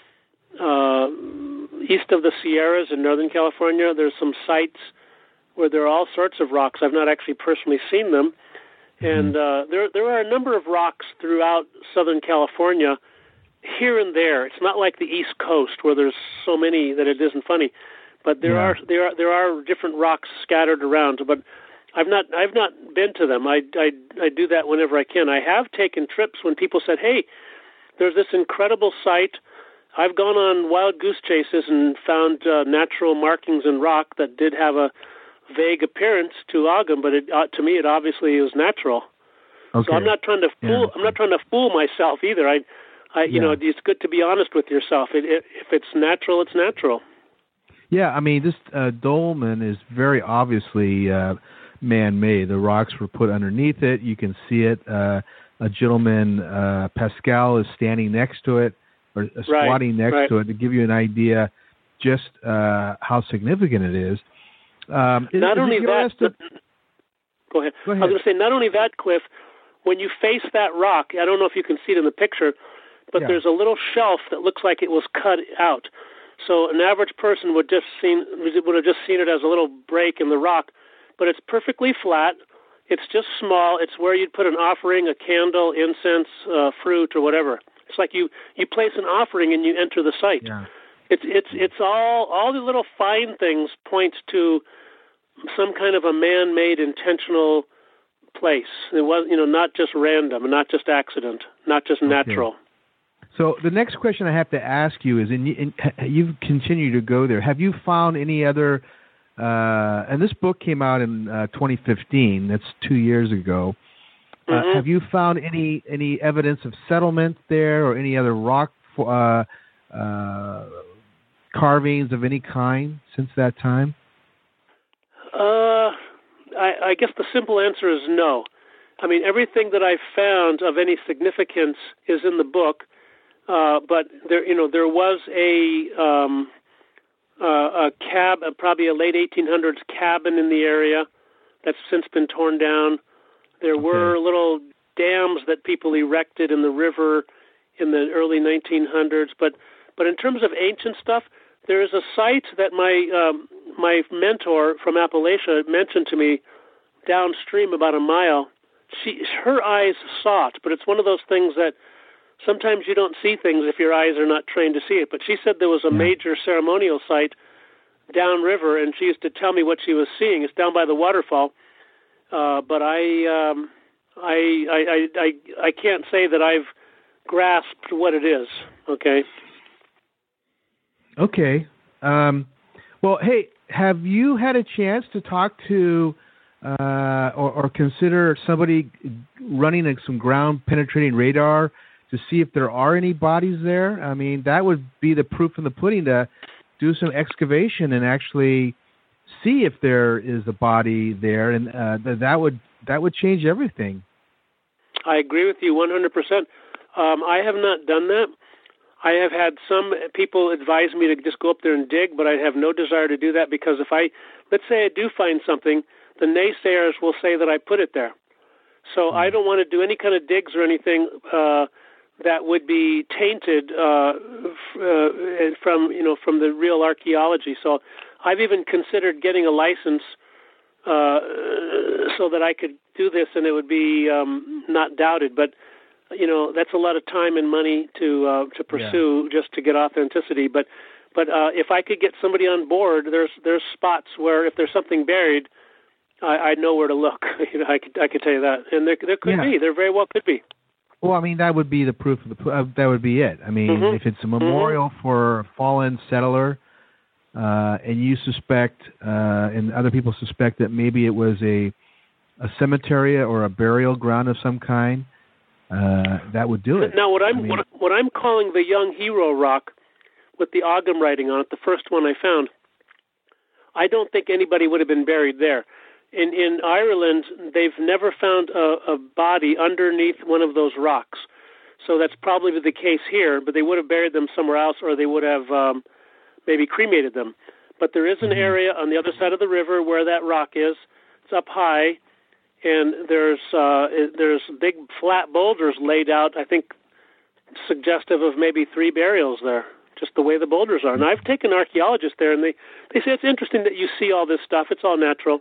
east of the Sierras in Northern California, there's some sites where there are all sorts of rocks. I've not actually personally seen them. And there are a number of rocks throughout Southern California, here and there. It's not like the East Coast where there's so many that it isn't funny. But there are different rocks scattered around. But I've not been to them. I do that whenever I can. I have taken trips when people said, "Hey, there's this incredible site." I've gone on wild goose chases and found natural markings in rock that did have a vague appearance to Ogden, but to me, it obviously was natural. Okay. So I'm not trying to fool. Yeah. I'm not trying to fool myself either. You know, it's good to be honest with yourself. If it's natural, it's natural. Yeah, I mean, this dolmen is very obviously man-made. The rocks were put underneath it. You can see it. A gentleman, Pascal, is standing next to it, or squatting next to it, to give you an idea just how significant it is. Not only that, go ahead. I was going to say, not only that, Cliff, when you face that rock, I don't know if you can see it in the picture, but there's a little shelf that looks like it was cut out. So an average person would have just seen it as a little break in the rock, but it's perfectly flat. It's just small. It's where you'd put an offering, a candle, incense, fruit, or whatever. It's like you place an offering and you enter the site. Yeah. It's all the little fine things point to some kind of a man-made intentional place. It was, not just random, not just accident, not just natural. So the next question I have to ask you is, and you've continued to go there, have you found any other, and this book came out in 2015, that's 2 years ago, have you found any evidence of settlement there or any other rock carvings of any kind since that time? I guess the simple answer is no. I mean, everything that I've found of any significance is in the book, but there was a probably a late 1800s cabin in the area that's since been torn down. There were little dams that people erected in the river in the early 1900s, but in terms of ancient stuff, there is a site that my mentor from Appalachia mentioned to me downstream about a mile. Her eyes saw it, but it's one of those things that sometimes you don't see things if your eyes are not trained to see it. But she said there was a major ceremonial site downriver, and she used to tell me what she was seeing. It's down by the waterfall. but I can't say that I've grasped what it is. Okay. Okay. Well, hey, have you had a chance to talk to or consider somebody running some ground-penetrating radar to see if there are any bodies there? I mean, that would be the proof in the pudding to do some excavation and actually see if there is a body there, and that would change everything. I agree with you 100%. I have not done that. I have had some people advise me to just go up there and dig, but I have no desire to do that because let's say I do find something, the naysayers will say that I put it there. So I don't want to do any kind of digs or anything that would be tainted from the real archaeology. So I've even considered getting a license so that I could do this and it would be not doubted. But that's a lot of time and money to pursue just to get authenticity. But if I could get somebody on board, there's spots where if there's something buried, I know where to look. I could tell you that, and there could be. There very well could be. Well, I mean, that would be the proof of that would be it. I mean, if it's a memorial for a fallen settler, and you suspect, and other people suspect that maybe it was a cemetery or a burial ground of some kind, that would do it. Now, what I'm calling the Young Hero Rock, with the Ogham writing on it, the first one I found, I don't think anybody would have been buried there. In Ireland, they've never found a body underneath one of those rocks. So that's probably the case here, but they would have buried them somewhere else, or they would have maybe cremated them. But there is an area on the other side of the river where that rock is. It's up high, and there's big flat boulders laid out, I think suggestive of maybe 3 burials there, just the way the boulders are. And I've taken archaeologists there, and they say it's interesting that you see all this stuff. It's all natural.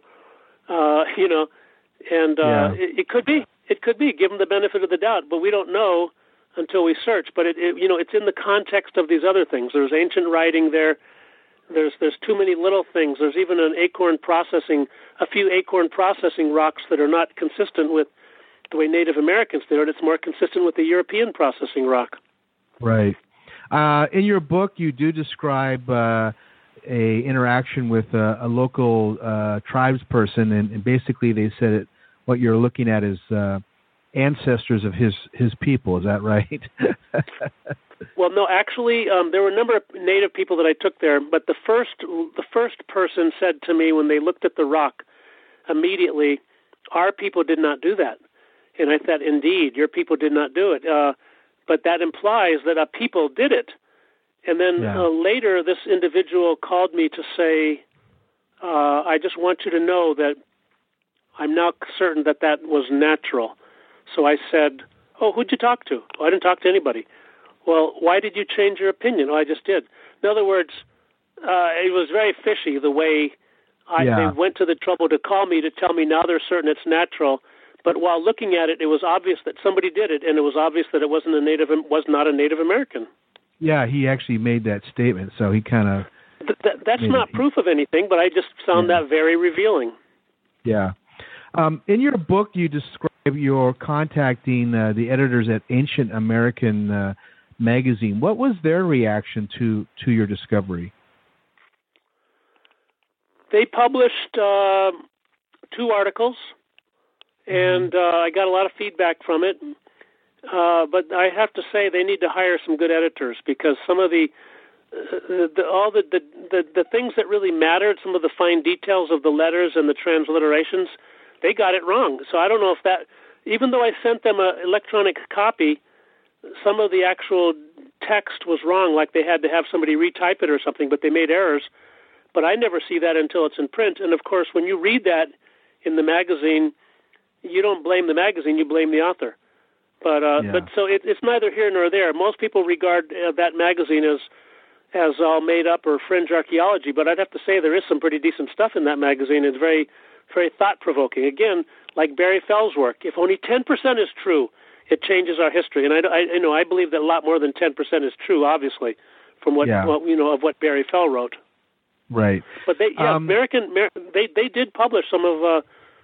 It could be. It could be, give them the benefit of the doubt, but we don't know until we search. But it's in the context of these other things. There's ancient writing there. There's too many little things. There's even a few acorn processing rocks that are not consistent with the way Native Americans did it. It's more consistent with the European processing rock. Right. In your book, you do describe a interaction with a local tribes person, and basically they said what you're looking at is ancestors of his people. Is that right? Well, no, actually, there were a number of Native people that I took there, but the first person said to me when they looked at the rock immediately, our people did not do that. And I thought, indeed, your people did not do it. But that implies that a people did it. And then later, this individual called me to say, I just want you to know that I'm now certain that was natural. So I said, oh, who'd you talk to? Oh, I didn't talk to anybody. Well, why did you change your opinion? Oh, I just did. In other words, it was very fishy the way they went to the trouble to call me to tell me now they're certain it's natural. But while looking at it, it was obvious that somebody did it, and it was obvious that it was not a Native American. Yeah, he actually made that statement, so he kind of... That's not proof of anything, but I just found that very revealing. Yeah. In your book, you describe your contacting the editors at Ancient American magazine. What was their reaction to your discovery? They published 2 articles, and I got a lot of feedback from it. But I have to say they need to hire some good editors, because some of the things that really mattered, some of the fine details of the letters and the transliterations, they got it wrong. So I don't know if that, even though I sent them an electronic copy, some of the actual text was wrong, like they had to have somebody retype it or something, but they made errors. But I never see that until it's in print. And of course, when you read that in the magazine, you don't blame the magazine, you blame the author. But so it's neither here nor there. Most people regard that magazine as all made up or fringe archaeology, but I'd have to say there is some pretty decent stuff in that magazine. It's very, very thought-provoking. Again, like Barry Fell's work, if only 10% is true, it changes our history. And I believe that a lot more than 10% is true, obviously, from what Barry Fell wrote. Right. But they did publish some of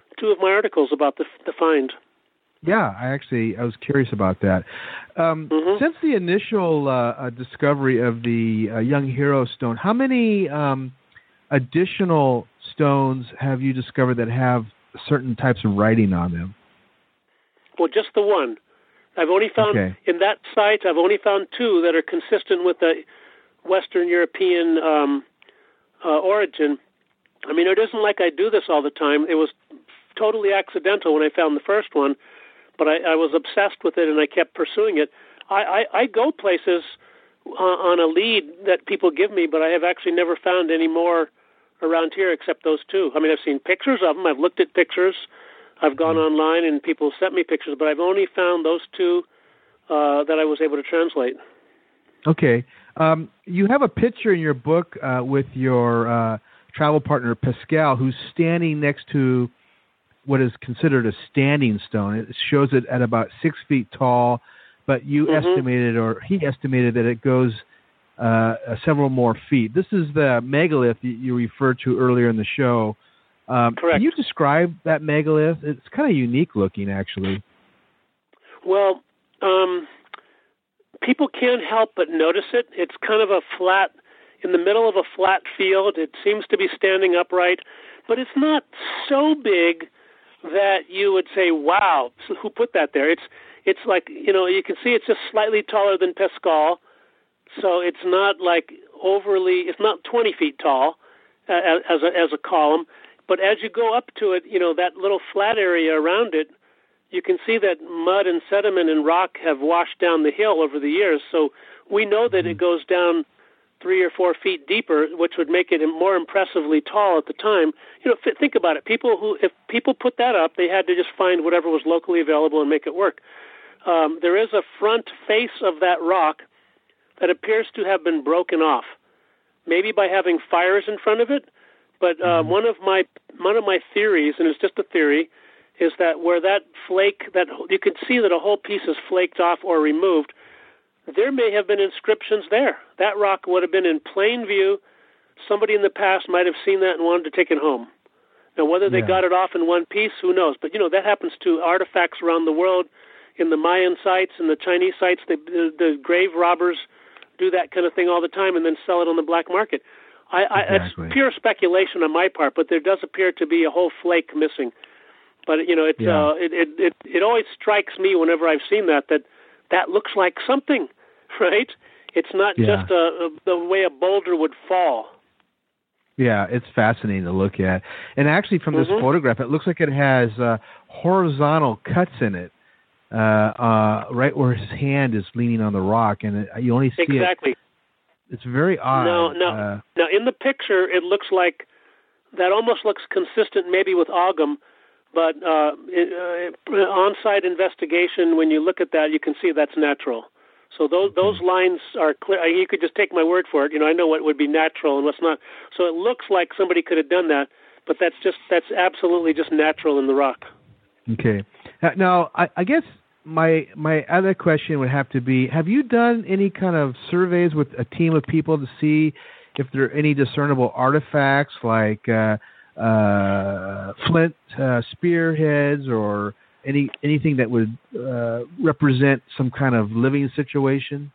two of my articles about the find. Yeah, I was curious about that. Since the initial discovery of the Young Hero Stone, how many additional stones have you discovered that have certain types of writing on them? Well, just the one. I've only found, in that site, I've only found two that are consistent with the Western European origin. I mean, it isn't like I do this all the time. It was totally accidental when I found the first one, but I was obsessed with it and I kept pursuing it. I go places on a lead that people give me, but I have actually never found any more around here except those two. I mean, I've seen pictures of them. I've looked at pictures. I've gone online and people sent me pictures, but I've only found those two that I was able to translate. Okay. You have a picture in your book with your travel partner, Pascal, who's standing next to what is considered a standing stone. It shows it at about 6 feet tall, but you estimated, or he estimated, that it goes several more feet. This is the megalith you referred to earlier in the show. Correct. Can you describe that megalith? It's kind of unique looking, actually. Well, people can't help but notice it. It's kind of a flat, in the middle of a flat field. It seems to be standing upright, but it's not so big that you would say, wow, so who put that there? It's like, you can see it's just slightly taller than Pascal, so it's not like it's not 20 feet tall as a column, but as you go up to it, that little flat area around it, you can see that mud and sediment and rock have washed down the hill over the years, so we know that it goes down 3 or 4 feet deeper, which would make it more impressively tall at the time. Think about it. If people put that up, they had to just find whatever was locally available and make it work. There is a front face of that rock that appears to have been broken off, maybe by having fires in front of it. But one of my theories, and it's just a theory, is that where that flake, that you can see that a whole piece is flaked off or removed, there may have been inscriptions there. That rock would have been in plain view. Somebody in the past might have seen that and wanted to take it home. Now, whether they got it off in one piece, who knows? But, that happens to artifacts around the world, in the Mayan sites and the Chinese sites. The grave robbers do that kind of thing all the time and then sell it on the black market. Exactly. It's pure speculation on my part, but there does appear to be a whole flake missing. But, it always strikes me whenever I've seen that looks like something, right? It's not just the way a boulder would fall. Yeah, it's fascinating to look at. And actually, from this photograph, it looks like it has horizontal cuts in it, right where his hand is leaning on the rock, and you only see exactly. It's very odd. No. Now, in the picture, it looks like that almost looks consistent maybe with Ogum, but on-site investigation, when you look at that, you can see that's natural. So those lines are clear. You could just take my word for it. I know what would be natural and what's not. So it looks like somebody could have done that, but that's absolutely just natural in the rock. Okay. Now, I guess my other question would have to be, have you done any kind of surveys with a team of people to see if there are any discernible artifacts like flint spearheads or anything that would represent some kind of living situation?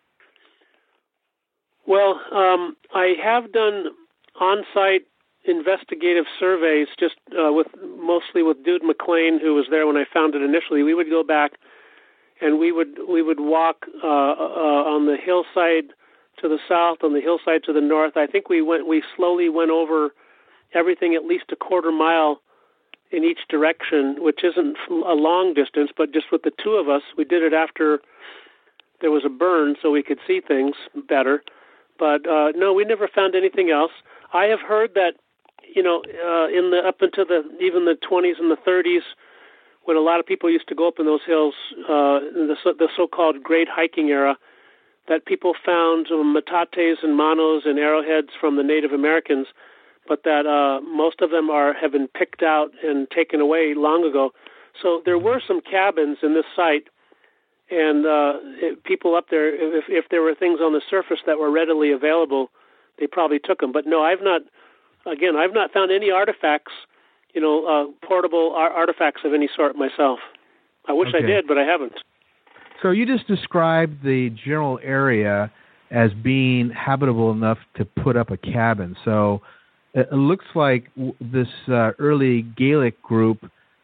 Well, I have done on-site investigative surveys, just mostly with Dude McLean, who was there when I found it initially. We would go back and we would walk on the hillside to the south, on the hillside to the north. I think we slowly went over everything at least a quarter mile in each direction, which isn't a long distance, but just with the two of us. We did it after there was a burn so we could see things better. But no, we never found anything else. I have heard that, in the up into even the 20s and the 30s, when a lot of people used to go up in those hills, in the so-called Great Hiking era, that people found metates and manos and arrowheads from the Native Americans, but that most of them have been picked out and taken away long ago. So there were some cabins in this site, and people up there, if there were things on the surface that were readily available, they probably took them. But no, I've not found any artifacts portable artifacts of any sort myself. I wish I did, but I haven't. So you just described the general area as being habitable enough to put up a cabin. So it looks like this early Gaelic group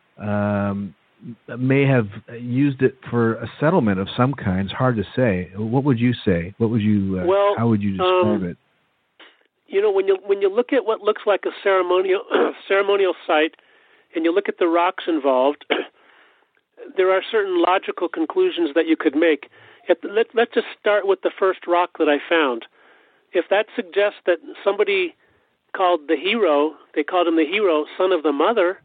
may have used it for a settlement of some kind. It's hard to say. What would you say? What would you? How would you describe it? When you look at what looks like a ceremonial site, and you look at the rocks involved, there are certain logical conclusions that you could make. Let's just start with the first rock that I found. If that suggests that somebody called the hero, they called him the hero, son of the mother,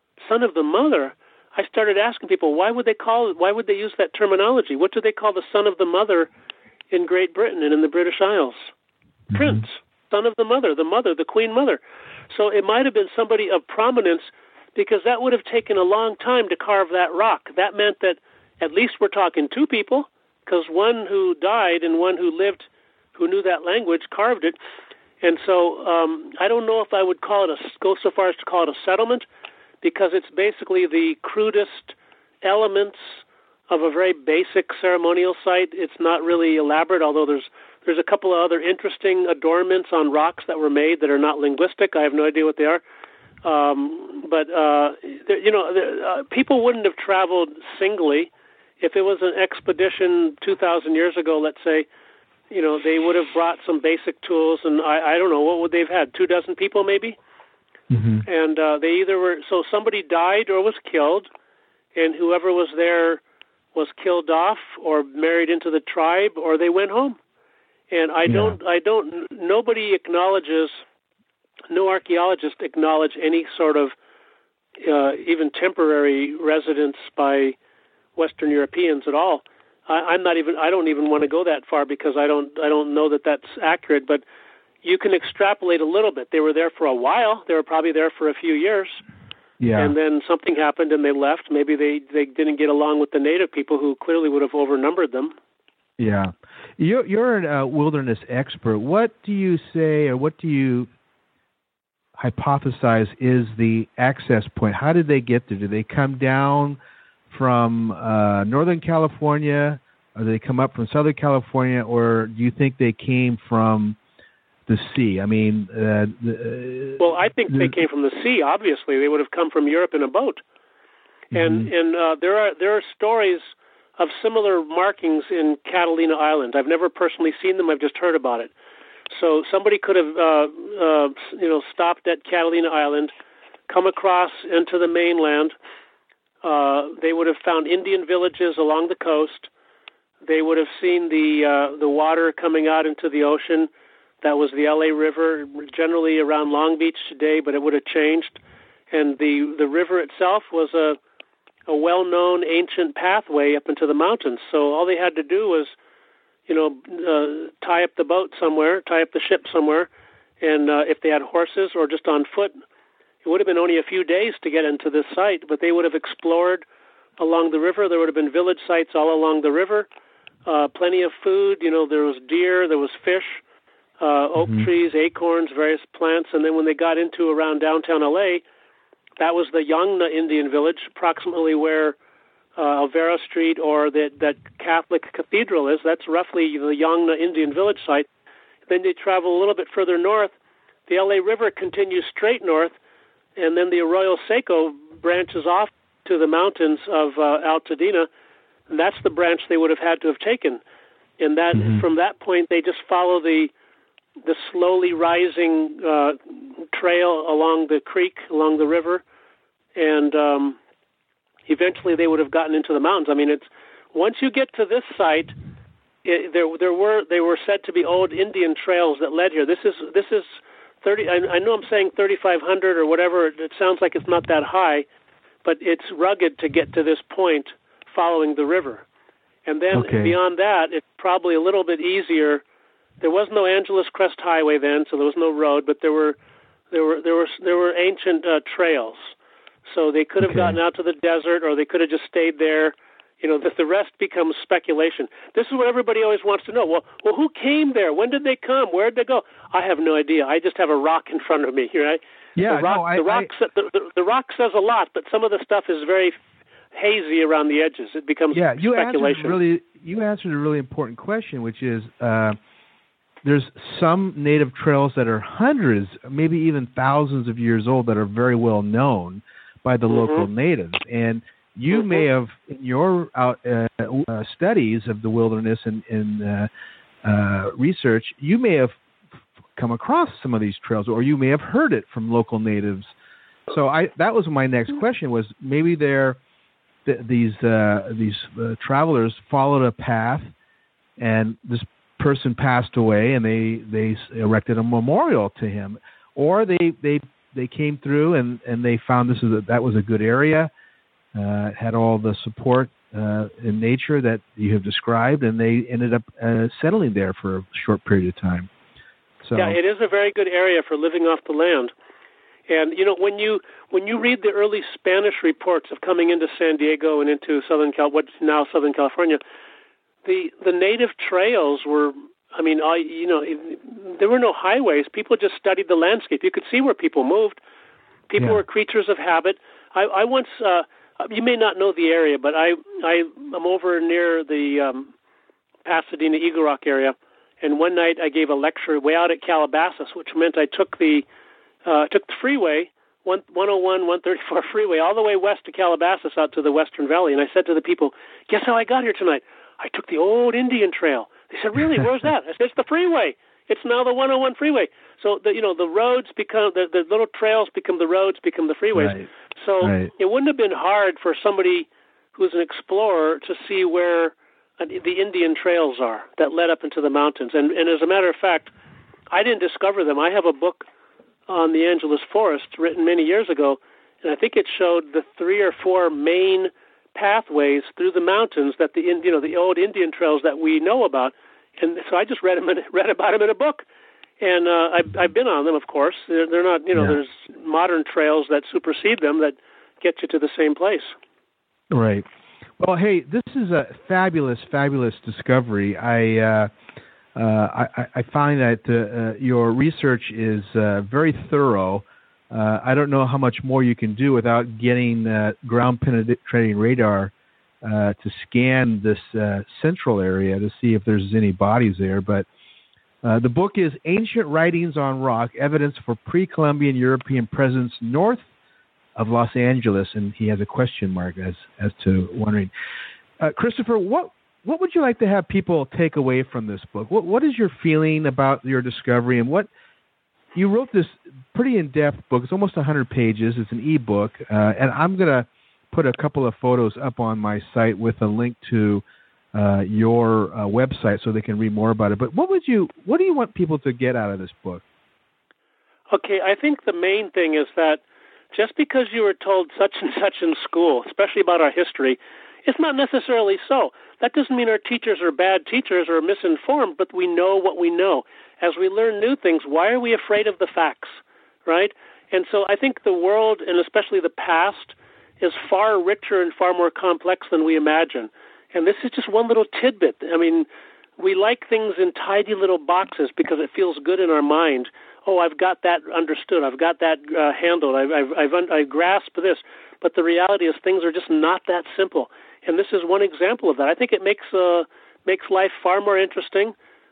I started asking people, why would they use that terminology? What do they call the son of the mother in Great Britain and in the British Isles? Prince, son of the mother, the Queen Mother. So it might have been somebody of prominence, because that would have taken a long time to carve that rock. That meant that at least we're talking two people, because one who died and one who lived, who knew that language, carved it. And so I don't know if I would go so far as to call it a settlement, because it's basically the crudest elements of a very basic ceremonial site. It's not really elaborate, although there's a couple of other interesting adornments on rocks that were made that are not linguistic. I have no idea what they are. People wouldn't have traveled singly. If it was an expedition 2,000 years ago, let's say, they would have brought some basic tools, and I don't know, what would they've had? 24 people maybe? Mm-hmm. And they either were, so somebody died or was killed, and whoever was there was killed off or married into the tribe, or they went home. And nobody acknowledges, no archaeologist acknowledge any sort of even temporary residence by Western Europeans at all. I don't even want to go that far, because I don't know that that's accurate, but you can extrapolate a little bit. They were there for a while. They were probably there for a few years. Yeah. And then something happened and they left. Maybe they didn't get along with the native people, who clearly would have overnumbered them. Yeah. You're a wilderness expert. What do you say, or what do you hypothesize is the access point? How did they get there? Did they come down from Northern California, or did they come up from Southern California, or do you think they came from the sea? I mean, I think they came from the sea. Obviously, they would have come from Europe in a boat. Mm-hmm. And there are stories of similar markings in Catalina Island. I've never personally seen them. I've just heard about it. So somebody could have, stopped at Catalina Island, come across into the mainland. They would have found Indian villages along the coast. They would have seen the water coming out into the ocean. That was the LA River, generally around Long Beach today, but it would have changed. And the river itself was a well-known ancient pathway up into the mountains. So all they had to do was, tie up the boat somewhere, tie up the ship somewhere, and if they had horses or just on foot, it would have been only a few days to get into this site, but they would have explored along the river. There would have been village sites all along the river, plenty of food. There was deer, there was fish, oak trees, acorns, various plants. And then when they got into around downtown LA, that was the Yangna Indian village, approximately where Alvera Street or that Catholic cathedral is. That's roughly the Yangna Indian village site. Then they travel a little bit further north. The LA River continues straight north, and then the Arroyo Seco branches off to the mountains of Altadena, and that's the branch they would have had to have taken. And that from that point, they just follow the slowly rising trail along the creek, along the river, and eventually they would have gotten into the mountains. I mean, it's once you get to this site, they were said to be old Indian trails that led here. This is 30. I know I'm saying 3,500 or whatever. It sounds like it's not that high, but it's rugged to get to this point following the river. And then beyond that, it's probably a little bit easier. There was no Angeles Crest Highway then, so there was no road, but there were ancient trails. So they could have gotten out to the desert, or they could have just stayed there. The rest becomes speculation. This is what everybody always wants to know. Well, who came there? When did they come? Where did they go? I have no idea. I just have a rock in front of me, right? Yeah, the rock says a lot, but some of the stuff is very hazy around the edges. It becomes speculation. You answered a really important question, which is there's some native trails that are hundreds, maybe even thousands of years old that are very well known by the local natives. And you may have, in your studies of the wilderness and research, you may have come across some of these trails, or you may have heard it from local natives. So that was my next question, was maybe these travelers followed a path, and this person passed away, and they erected a memorial to him, or they came through and they found that was a good area, had all the support in nature that you have described, and they ended up settling there for a short period of time. So, yeah, it is a very good area for living off the land. And when you read the early Spanish reports of coming into San Diego and into what's now Southern California, the native trails were, there were no highways. People just studied the landscape. You could see where people moved. People were creatures of habit. I once, you may not know the area, but I'm over near the Pasadena Eagle Rock area, and one night I gave a lecture way out at Calabasas, which meant I took the freeway, 101, 134 freeway, all the way west to Calabasas out to the Western Valley. And I said to the people, guess how I got here tonight? I took the old Indian Trail. They said, really? Where's that? I said, it's the freeway. It's now the 101 freeway. So, the roads become, the little trails become the roads, become the freeways. Right. So It wouldn't have been hard for somebody who's an explorer to see where the Indian trails are that led up into the mountains. And as a matter of fact, I didn't discover them. I have a book on the Angeles Forest written many years ago, and I think it showed the 3 or 4 main pathways through the mountains that the old Indian trails that we know about. And so I just read about them in a book, and I've been on them, of course. They're not, there's modern trails that supersede them that get you to the same place. Right. Well, hey, this is a fabulous, fabulous discovery. I find that your research is very thorough. I don't know how much more you can do without getting ground-penetrating radar to scan this central area to see if there's any bodies there. But the book is Ancient Writings on Rock, Evidence for Pre-Columbian European Presence North of Los Angeles, and he has a question mark as to wondering. Christopher, what would you like to have people take away from this book? What is your feeling about your discovery, and what you wrote this pretty in-depth book? It's almost 100 pages. It's an e-book, and I'm going to put a couple of photos up on my site with a link to your website so they can read more about it. But what do you want people to get out of this book? Okay, I think the main thing is that just because you were told such and such in school, especially about our history, it's not necessarily so. That doesn't mean our teachers are bad teachers or misinformed, but we know what we know. As we learn new things, why are we afraid of the facts, right? And so I think the world, and especially the past, is far richer and far more complex than we imagine. And this is just one little tidbit. I mean, we like things in tidy little boxes because it feels good in our mind. Oh, I've got that understood. I've got that handled. I've grasped this. But the reality is things are just not that simple. And this is one example of that. I think it makes life far more interesting.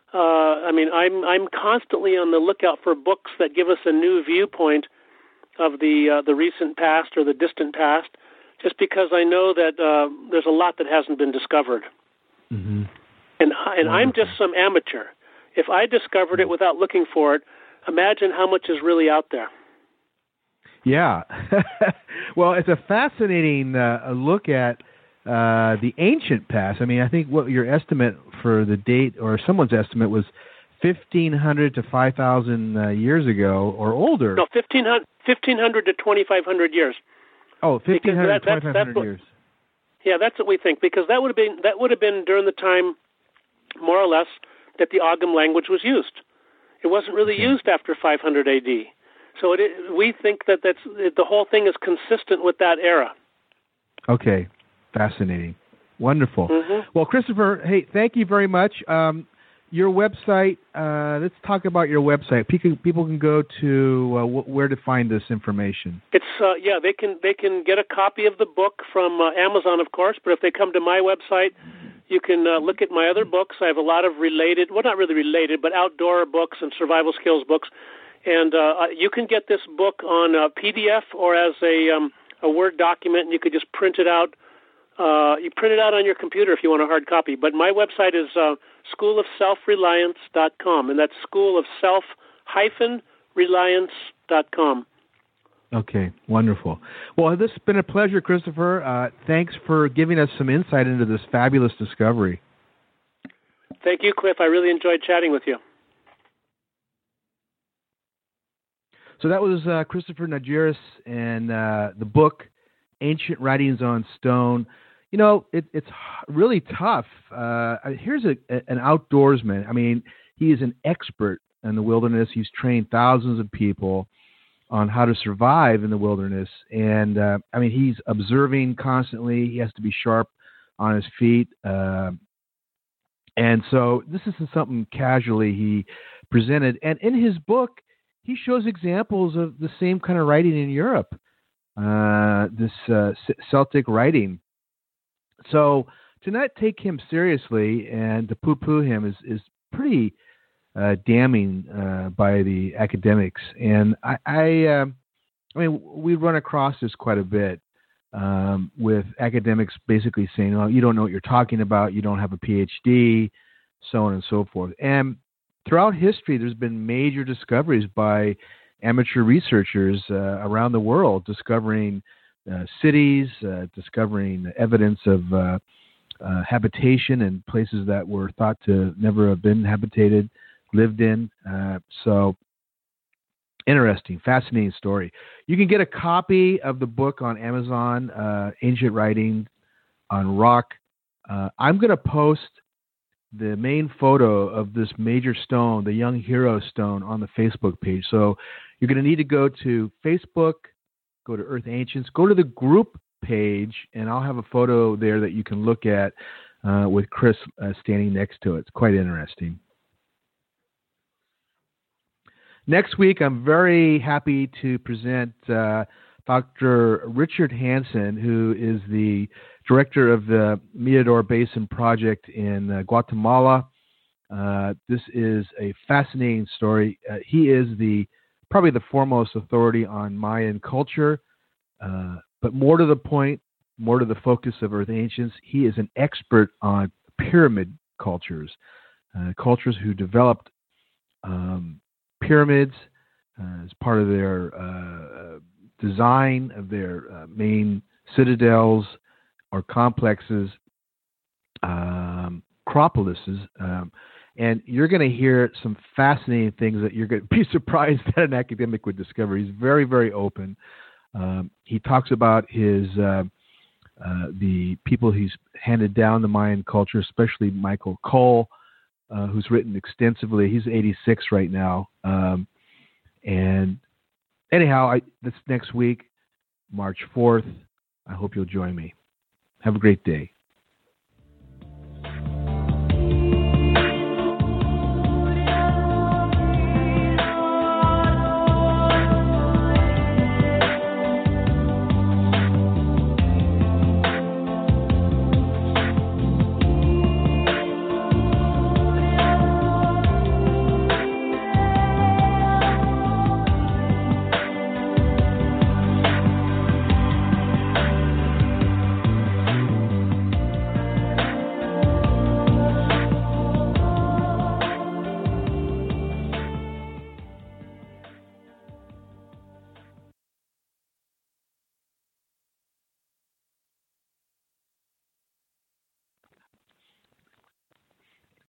I'm constantly on the lookout for books that give us a new viewpoint of the recent past or the distant past, just because I know that there's a lot that hasn't been discovered. Mm-hmm. And I'm just some amateur. If I discovered it without looking for it, imagine how much is really out there. Yeah. Well, it's a fascinating look at the ancient past. I mean, I think what your estimate for the date, or someone's estimate, was 1,500 to 5,000 years ago or older. No, 1,500 to 2,500 years. Oh, 1,500 to 2,500 years. Yeah, that's what we think, because that would have been during the time, more or less, that the Ogham language was used. It wasn't really used after 500 A.D. So we think that the whole thing is consistent with that era. Okay, fascinating, wonderful. Mm-hmm. Well, Christopher, hey, thank you very much. Your website, let's talk about your website. People can go to where to find this information. It's they can get a copy of the book from Amazon, of course, but if they come to my website, you can look at my other books. I have a lot of related, well, not really related, but outdoor books and survival skills books. And you can get this book on PDF or as a Word document, and you could just print it out. You print it out on your computer if you want a hard copy. But my website is schoolofselfreliance.com, and that's schoolofself-reliance.com. Okay, wonderful. Well, this has been a pleasure, Christopher. Thanks for giving us some insight into this fabulous discovery. Thank you, Cliff. I really enjoyed chatting with you. So that was Christopher Najeris and the book, Ancient Writings on Stone. You know, it's really tough. Here's an outdoorsman. I mean, he is an expert in the wilderness. He's trained thousands of people on how to survive in the wilderness. And, I mean, he's observing constantly. He has to be sharp on his feet. And so this isn't something casually he presented. And in his book, he shows examples of the same kind of writing in Europe, this Celtic writing. So to not take him seriously and to poo-poo him is pretty damning by the academics. And I mean, we run across this quite a bit with academics basically saying, "Oh, you don't know what you're talking about. You don't have a PhD," so on and so forth. And throughout history, there's been major discoveries by amateur researchers around the world, discovering cities, discovering evidence of habitation in places that were thought to never have been lived in. So interesting, fascinating story. You can get a copy of the book on Amazon, Ancient Writing on Rock. I'm going to post the main photo of this major stone, the Young Hero Stone, on the Facebook page. So you're going to need to go to Facebook, go to Earth Ancients, go to the group page, and I'll have a photo there that you can look at with Chris standing next to it. It's quite interesting. Next week, I'm very happy to present Dr. Richard Hansen, who is the director of the Mirador Basin Project in Guatemala. This is a fascinating story. He is probably the foremost authority on Mayan culture, but more to the point, more to the focus of Earth Ancients, he is an expert on pyramid cultures, cultures who developed pyramids as part of their design of their main citadels or complexes, acropolises, and you're going to hear some fascinating things that you're going to be surprised that an academic would discover. He's very, very open. He talks about the people he's handed down the Mayan culture, especially Michael Cole, who's written extensively. He's 86 right now. And anyhow, this next week, March 4th, I hope you'll join me. Have a great day.